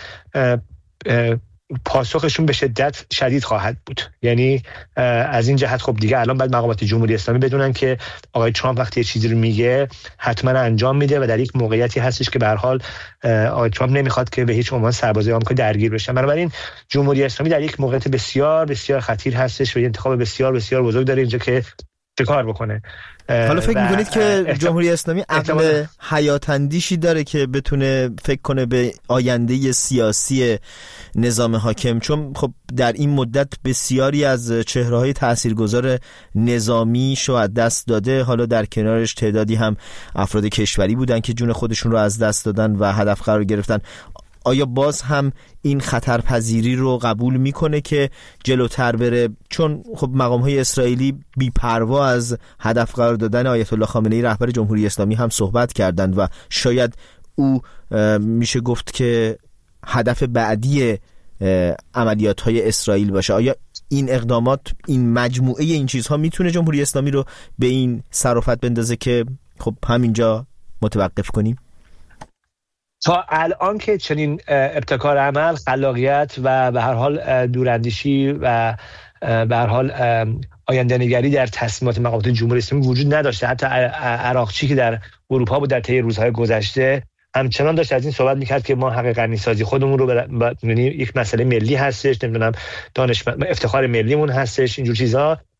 پاسخشون به شدت شدید خواهد بود. یعنی از این جهت خب دیگه الان باید مقامات جمهوری اسلامی بدونن که آقای ترامپ وقتی یه چیزی رو میگه حتما انجام میده و در یک موقعیتی هستش که به هر حال آقای ترامپ نمیخواد که به هیچ عنوان سربازای آمریکا درگیر بشن. بنابراین جمهوری اسلامی در یک موقعیت بسیار بسیار خطیر هستش و یه انتخاب بسیار بسیار بزرگ داره اینجا که چه کار بکنه. حالا فکر میکنید که جمهوری اسلامی عقل حیات‌اندیشی داره که بتونه فکر کنه به آینده سیاسی نظام حاکم؟ چون خب در این مدت بسیاری از چهره‌های تاثیرگذار نظامی شو از دست داده، حالا در کنارش تعدادی هم افراد کشوری بودن که جون خودشون رو از دست دادن و هدف قرار گرفتن. آیا باز هم این خطرپذیری رو قبول میکنه که جلوتر بره؟ چون خب مقام‌های اسرائیلی بی‌پروا از هدف قرار دادن آیت الله خامنه‌ای رهبر جمهوری اسلامی هم صحبت کردند و شاید او میشه گفت که هدف بعدی عملیات‌های اسرائیل باشه. آیا این اقدامات، این مجموعه این چیزها میتونه جمهوری اسلامی رو به این صرافت بندازه که خب همینجا متوقف کنیم؟ تا الان که چنین ابتکار عمل، خلاقیت و به هر حال دوراندیشی و به هر حال آینده نگری در تصمیمات مقامات جمهوری اسلامی وجود نداشته. حتی عراقچی که در اروپا بود در طی روزهای گذشته همچنان داشت از این صحبت میکرد که ما حق غنیسازی خودمون رو یعنی یک مسئله ملی هستش، نمیدونم افتخار ملیمون هستش، اینجور چیزها.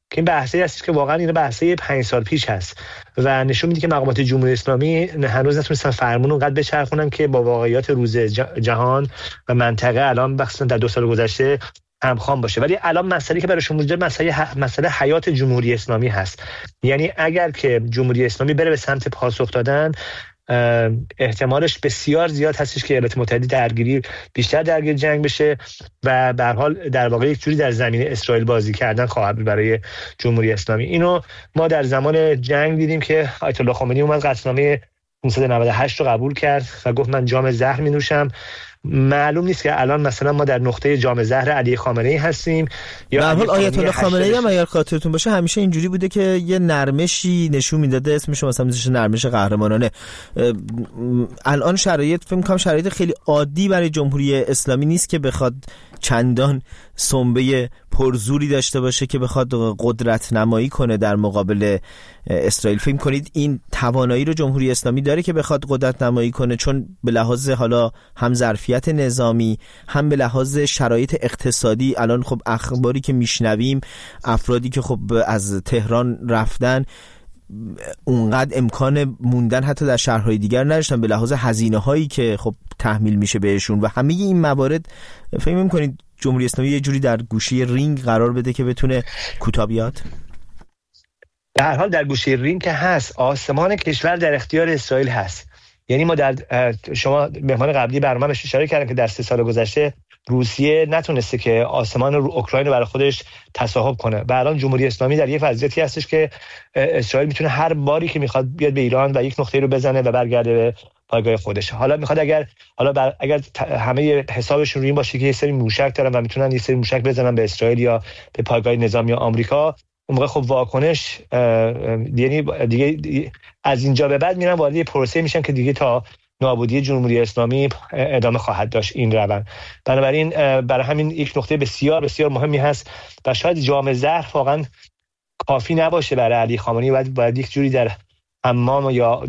که این بحثی هست که واقعا این بحثی 5 سال پیش هست و نشون میده که مقامات جمهوری اسلامی هنوز نتونستن فرمون اونقدر بچرخونن که با واقعیات روز جهان و منطقه الان بخصوصا در 2 سال گذشته همخوان باشه. ولی الان مسئله که براشون وجود مسئله حیات جمهوری اسلامی هست. یعنی اگر که جمهوری اسلامی بره به سمت پاسخ دادن، احتمالش بسیار زیاد هستش که ایالات متحده بیشتر درگیر جنگ بشه و به هر حال در واقع یک جوری در زمین اسرائیل بازی کردن خواهد بود برای جمهوری اسلامی. اینو ما در زمان جنگ دیدیم که آیت الله خمینی اومد قطعنامه 598 رو قبول کرد و گفت من جام زهر می نوشم. معلوم نیست که الان مثلا ما در نقطه جام زهر علی خامنه‌ای هستیم یا در حال آیت الله خامنه‌ای هم اگر خاطرتون باشه همیشه اینجوری بوده که یه نرمشی نشون میداده، اسمش مثلا میشه نرمش قهرمانانه. الان شرایط فکر می‌کنم شرایط خیلی عادی برای جمهوری اسلامی نیست که بخواد چندان سنبه پرزوری داشته باشه که بخواد قدرت نمایی کنه در مقابل اسرائیل. فکر کنید این توانایی رو جمهوری اسلامی داره که بخواد قدرت نمایی کنه؟ چون به لحاظ حالا هم ظرفیت نظامی هم به لحاظ شرایط اقتصادی، الان خب اخباری که میشنویم افرادی که خب از تهران رفتن اونقدر امکان موندن حتی در شهرهای دیگر نداشتن به لحاظ هزینه هایی که خب تحمیل میشه بهشون و همه این موارد. فکر می‌کنید جمهوری اسلامی یه جوری در گوشه رینگ قرار بده که بتونه کوتاه بیاد؟ در حال در گوشه رینگ که هست، آسمان کشور در اختیار اسرائیل هست. یعنی ما شما مهمان قبلی برنامه بهش اشاره کردن که در 3 سال گذشته روسیه نتونسته که آسمان اوکراین رو برای خودش تصاحب کنه و الان جمهوری اسلامی در یه وضعیتی هستش که اسرائیل میتونه هر باری که میخواد بیاد به ایران و یک نقطه رو بزنه و برگرده به پایگاه خودش. حالا میخواد اگر همه حسابشون روی این باشه که یه سری موشک دارن و میتونن یه سری موشک بزنن به اسرائیل یا به پایگاه نظامی آمریکا، اون موقع خب واکنش یعنی دیگه از اینجا به بعد میرن وارد پروسه میشن که دیگه تا نابودی جمهوری اسلامی ادامه خواهد داشت این روند. بنابراین برای همین یک نقطه بسیار بسیار مهمی هست و شاید جام زهر واقعا کافی نباشه برای علی خامنه‌ای. باید یک جوری در حمام یا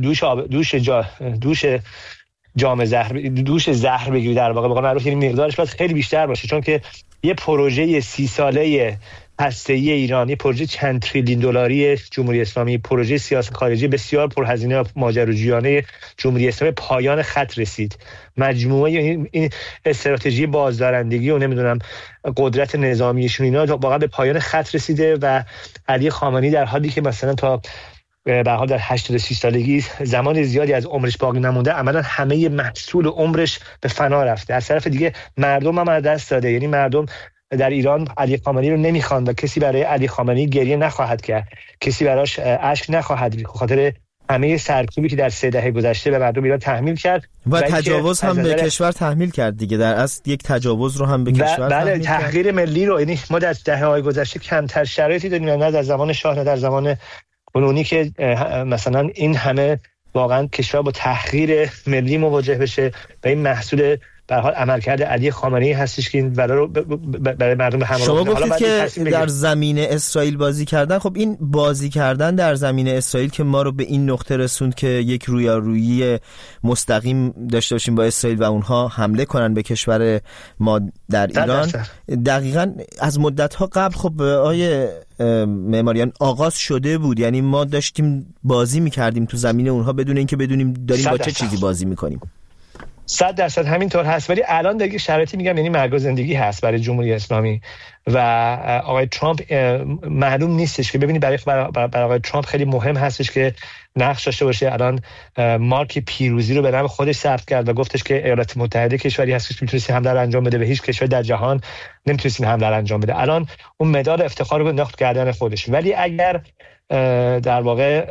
دوش جام زهر بگیری در واقع بقول معروف، یعنی مقدارش باید خیلی بیشتر باشه، چون که یه پروژه 30 ساله هسته‌ای ایران، یه پروژه چند تریلیون دلاری جمهوری اسلامی، پروژه سیاست خارجی بسیار پرهزینه و ماجراجویانه جمهوری اسلامی پایان خط رسید. مجموعه این استراتژی بازدارندگی و نمیدونم قدرت نظامیشون اینا واقعا به پایان خط رسیده و علی خامنه‌ای در حالی که مثلا تا به هر حال در 83 سالگی زمان زیادی از عمرش باقی نمونده، عملاً همه محصول عمرش به فنا رفته. از طرف دیگه مردم هم از دست داده. یعنی مردم در ایران علی خامنه‌ای رو نمیخوان و کسی برای علی خامنه‌ای گریه نخواهد کرد، کسی براش اشک نخواهد ریخت، خاطر همه سرکوبی که در 3 دهه گذشته به مردم ایران تحمیل کرد و تجاوز هم به کشور تحمیل کرد دیگه. در اصل یک تجاوز رو هم به کشور بله تحقیر ملی رو. یعنی ما در دهه‌های گذشته کمتر شرایطی داریم، نه در زمان شاه نه در زمان کنونی که مثلا این همه واقعا کشور با تحقیر ملی مواجه بشه و این محصول به هر حال عملکرد علی خامنه‌ای هستش که این بلا رو برای مردم به همراه. شما گفتید که در زمین اسرائیل بازی کردن. خب این بازی کردن در زمین اسرائیل که ما رو به این نقطه رسوند که یک رویارویی مستقیم داشته باشیم با اسرائیل و اونها حمله کنن به کشور ما در ایران. دقیقاً از مدت‌ها قبل خب آیه معماریان آغاز شده بود. یعنی ما داشتیم بازی می‌کردیم تو زمین اونها بدون اینکه بدونیم داریم با چه چیزی بازی می‌کنیم. 100% همینطور هست. ولی الان دیگه شرایطی میگم یعنی مرگ و زندگی هست برای جمهوری اسلامی و آقای ترامپ معلوم نیستش که ببینید برای آقای ترامپ خیلی مهم هستش که نقش داشته باشه. الان مارک پیروزی رو به نام خودش ثبت کرد و گفتش که ایالات متحده کشوری هست که میتونه حمله رو انجام بده، به هیچ کشور در جهان نمیتونه این حمله رو انجام بده. الان اون مدال افتخار رو انداخت گردن خودش. ولی اگر در واقع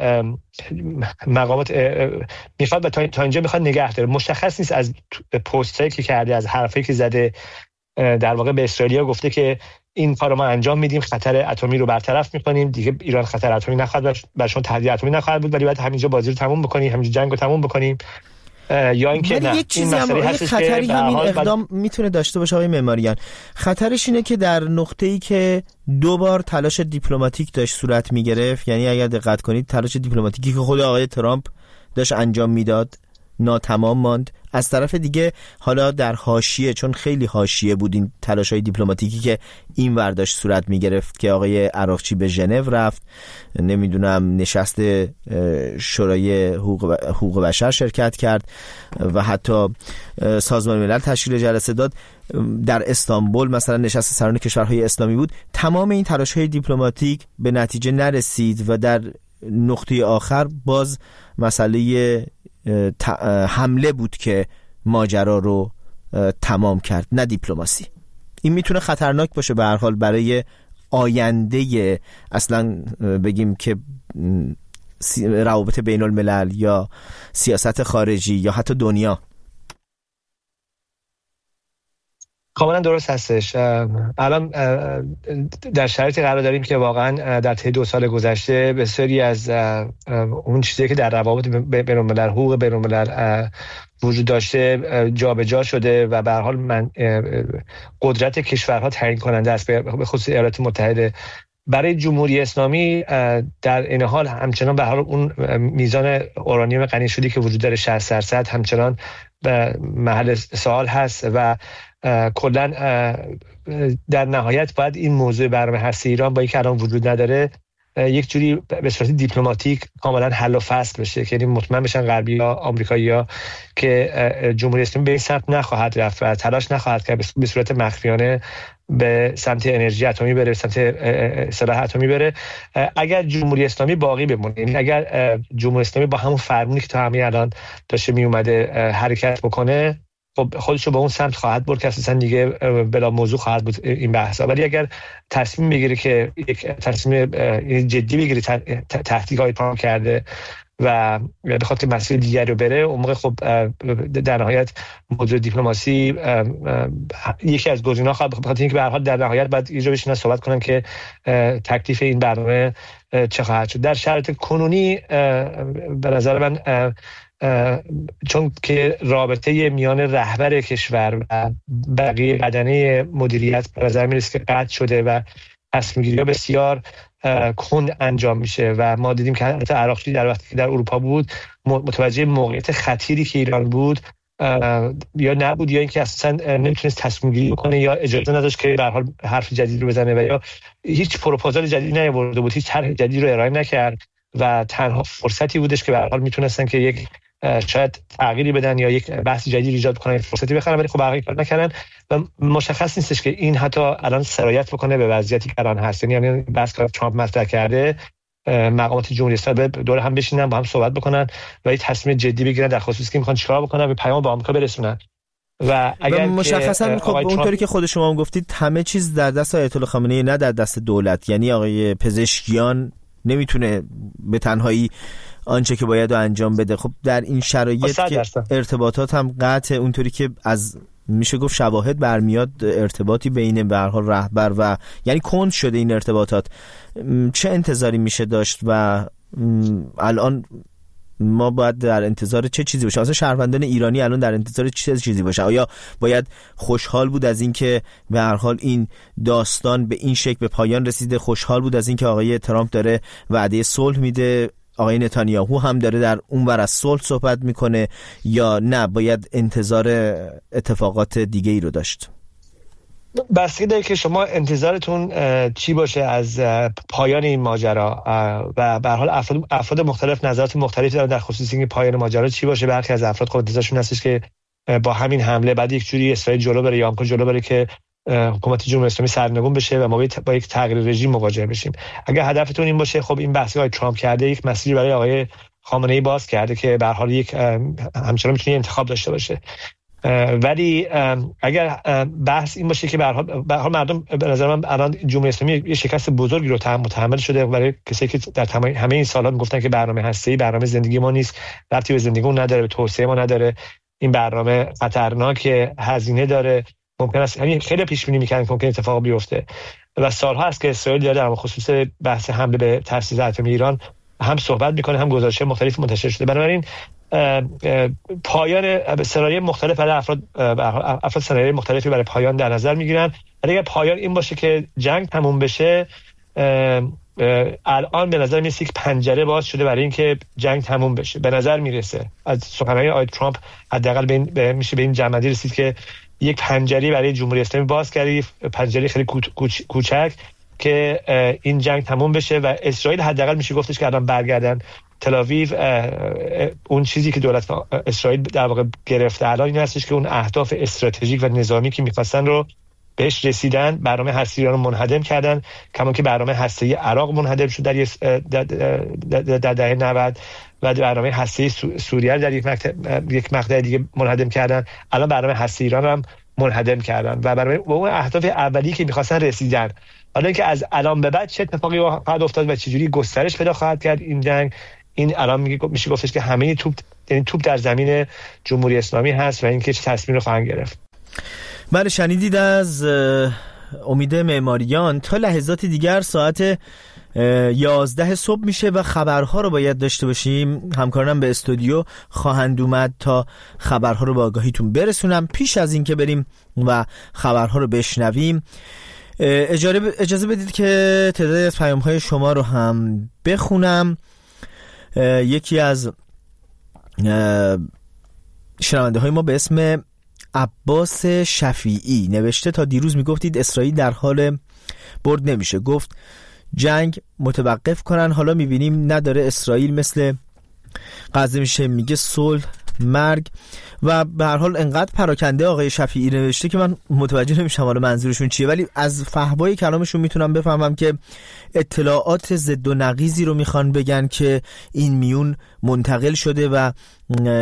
مقامات میخواد تا اینجا میخواد نگه داره، مشخص نیست از پستایی که کرده، از حرفایی که زده، در واقع به اسرائیلیا گفته که این کارو ما انجام میدیم، خطر اتمی رو برطرف میکنیم، دیگه ایران خطر اتمی نخواهد برشون تهدید اتمی نخواهد بود، ولی باید همینجا بازی رو تموم بکنیم، همینجا جنگ رو تموم بکنیم. یا اینکه نه، یک چیزی هم خطری همین اقدام میتونه داشته باشه آقای معماریان. خطرش اینه که در نقطه‌ای که 2 بار تلاش دیپلماتیک داشت صورت میگرفت، یعنی اگر دقت کنید تلاش دیپلماتیکی که خود آقای ترامپ داشت انجام میداد ناتمام ماند. از طرف دیگه حالا در حاشیه، چون خیلی حاشیه بود این تلاش‌های دیپلماتیکی که این ورداشت صورت می‌گرفت که آقای عراقچی به ژنو رفت، نمیدونم نشست شورای حقوق بشر شرکت کرد و حتی سازمان ملل تشکیل جلسه داد، در استانبول مثلا نشست سران کشورهای اسلامی بود. تمام این تلاش‌های دیپلماتیک به نتیجه نرسید و در نقطه آخر باز مسئله حمله بود که ماجرا رو تمام کرد، نه دیپلماسی. این میتونه خطرناک باشه به هر حال برای آینده اصلا بگیم که روابط بین الملل یا سیاست خارجی یا حتی دنیا. کاملا درست هستش. الان در شرایطی قرار داریم که واقعا در طی 2 سال گذشته بسیاری از اون چیزی که در روابط بین الملل، حقوق بین الملل وجود داشته جابجا شده و به هر حال قدرت کشورها تعیین کننده است، به خصوص ایالات متحده. برای جمهوری اسلامی در این حال همچنان به هر حال اون میزان اورانیوم غنی شدی که وجود داره 60% همچنان به محل سوال هست و کلا در نهایت باید این موضوع برنامه هسته ایران با اینکه الان وجود نداره یک جوری به صورت دیپلماتیک کاملا حل و فصل بشه، که یعنی مطمئن بشن غربی‌ها، آمریکایی‌ها که جمهوری اسلامی به این سمت نخواهد رفت و تلاش نخواهد کرد به صورت مخفیانه به سمت انرژی اتمی بره، به سمت سلاح اتمی بره. اگر جمهوری اسلامی باقی بمونه، یعنی اگر جمهوری اسلامی با همون فرمونی که تا همین الان داشته می اومده حرکت بکنه، خب خودشو به اون سمت خواهد برد که اساسا دیگه بلا موضوع خواهد بود این بحثا. ولی اگر تصمیم بگیره که یک تصمیم جدی بگیره، تهدیدهای پام کرده و بخواد که مسیر دیگری رو بره، اون موقع خب در نهایت موضوع دیپلماسی یکی از گزینه‌ها خواهد، بخاطر اینکه به هر حال در نهایت باید اینجا بشینن صحبت کنن که تکلیف این برنامه چه خواهد شد. در شرایط کنونی به نظر من چون که رابطه میان رهبر کشور و بقیه بدنه مدیریت به نظر میرسه که قطع شده و تصمیم‌گیری‌ها بسیار کند انجام میشه و ما دیدیم که حتی عراقچی در وقتی که در اروپا بود متوجه موقعیت خطیری که ایران بود یا نبود، یا اینکه اصلا نمیتونست تصمیم گیری کنه یا اجازه نداشت که به هر حال حرف جدید رو بزنه و یا هیچ پروپوزال جدیدی نیاورده بود، هیچ طرح جدیدی رو ارائه نکرد و تنها فرصتی بودش که به هر حال میتونستن که یک شاید تغییری بدن یا یک بحث جدید ایجاد کنن، فرصتی بخرن، ولی خب واقعا کار نکردن و مشخص نیستش که این حتی الان سرایت بکنه به وضعیتی که الان هست. یعنی بحث که ترامپ مطرح کرده مقامات جمهوری اسلامی دور هم بشینن با هم صحبت بکنن و یک تصمیم جدی بگیرن در خصوصی که میخوان چیکار بکنن، به پیام با آمریکا برسونن. و اگر مشخصا خب اونطوری که خود شما هم گفتید همه چیز در دست آیت الله خامنه‌ای، نه در دست دولت. یعنی آقای پزشکیان نمیتونه به تنهایی آنچه که باید انجام بده. خب در این شرایط که ارتباطات هم قطع، اونطوری که از میشه گفت شواهد برمیاد ارتباطی بین به هر حال رهبر و یعنی کند شده این ارتباطات، چه انتظاری میشه داشت و الان ما باید در انتظار چه چیزی باشه؟ اصلا شهروندان ایرانی الان در انتظار چه چیزی باشه؟ آیا باید خوشحال بود از اینکه به هر حال این داستان به این شکل به پایان رسیده، خوشحال بود از اینکه آقای ترامپ داره وعده صلح میده، آقای نتانیاهو هم داره در اونور از صلح صحبت میکنه، یا نه باید انتظار اتفاقات دیگه ای رو داشت؟ بستگی داره که شما انتظارتون چی باشه از پایان این ماجرا و به هر حال افراد مختلف نظرات مختلفی دارن در خصوص اینکه پایان ماجرا چی باشه. برخی از افراد خب انتظارشون هستش که با همین حمله بعد یک جوری اسرائیل جلو بره یا آمریکا جلو بره که حکومت جمهوری اسلامی سرنگون بشه و ما با یک تغییر رژیم مواجه بشیم. اگر هدفتون این باشه، خب این بحثی که ترامپ کرده یک مسیری برای آقای خامنه‌ای باز کرده که به هر حال یک همچنان میتونه انتخاب داشته باشه. ولی اگر بحث این باشه که به هر حال مردم به نظر من الان جمهوری اسلامی یه شکست بزرگی رو متحمل شده، برای کسایی که در همه این سال‌ها میگفتن که برنامه هسته‌ای برنامه زندگی ما نیست، ربطی به زندگی اون نداره، به توسعه ما نداره، این برنامه خطرناکه، هزینه داره، ممکن است یعنی خیلی پیش بینی می‌کردن که ممکن اتفاق بیفته و سال‌ها است که اسرائیل داره در خصوص بحث حمله به تأسیس اتمی ایران هم صحبت می‌کنه، هم گزارش‌های مختلفی منتشر شده. بنابراین پایان سناریوی مختلف برای افراد سناریوی مختلفی برای پایان در نظر میگیرن. اگر پایان این باشه که جنگ تموم بشه، الان به نظر میرسه که پنجره باز شده برای اینکه جنگ تموم بشه. به نظر میرسه از سخنرانی آقای ترامپ حداقل میشه به این جمع‌بندی رسید که یک پنجره برای جمهوری اسلامی باز کردی، پنجره خیلی کوچک که این جنگ تموم بشه و اسرائیل حداقل میشه گفتش که الان برگردن تل آویو. اون چیزی که دولت اسرائیل در واقع گرفته الان این هستش که اون اهداف استراتژیک و نظامی که می‌خواستن رو بهش رسیدن. برنامه هسته ایران رو منهدم کردن، کما که برنامه هسته عراق منهدم شد در دهه 90 و برنامه هسته سوریه در یک مقطع دیگه منهدم کردن. الان برنامه هسته ایران هم منهدم کردن و برنامه اون اهداف اولی که می‌خواستن رسیدن. حالا اینکه از الان به بعد چه اتفاقی خواهد افتاد و چجوری گسترش پیدا خواهد کرد این جنگ، این الان میشه گفتش که همه توپ در زمین جمهوری اسلامی هست و اینکه چه تصمیم رو خواهند گرفت. بله، شنیدید از امید معماریان. تا لحظات دیگر ساعت 11 صبح میشه و خبرها رو باید داشته باشیم. همکارانم به استودیو خواهند اومد تا خبرها رو به آگاهیتون برسونم. پیش از این که بریم و خبرها رو بشنویم اجازه بدید که تعدادی از پیام‌های شما رو هم بخونم. یکی از شنونده های ما به اسم عباس شفیعی نوشته تا دیروز میگفتید اسرائیل در حال برد نمیشه، گفت جنگ متوقف کنن، حالا میبینیم نداره اسرائیل مثل غزه میشه، میگه صلح مرگ. و به هر حال انقدر پراکنده آقای شفیعی نوشته که من متوجه نمیشم حالا منظورشون چیه، ولی از فحوای کلامشون میتونم بفهمم که اطلاعات ضد و نقیضی رو میخوان بگن که این میون منتقل شده و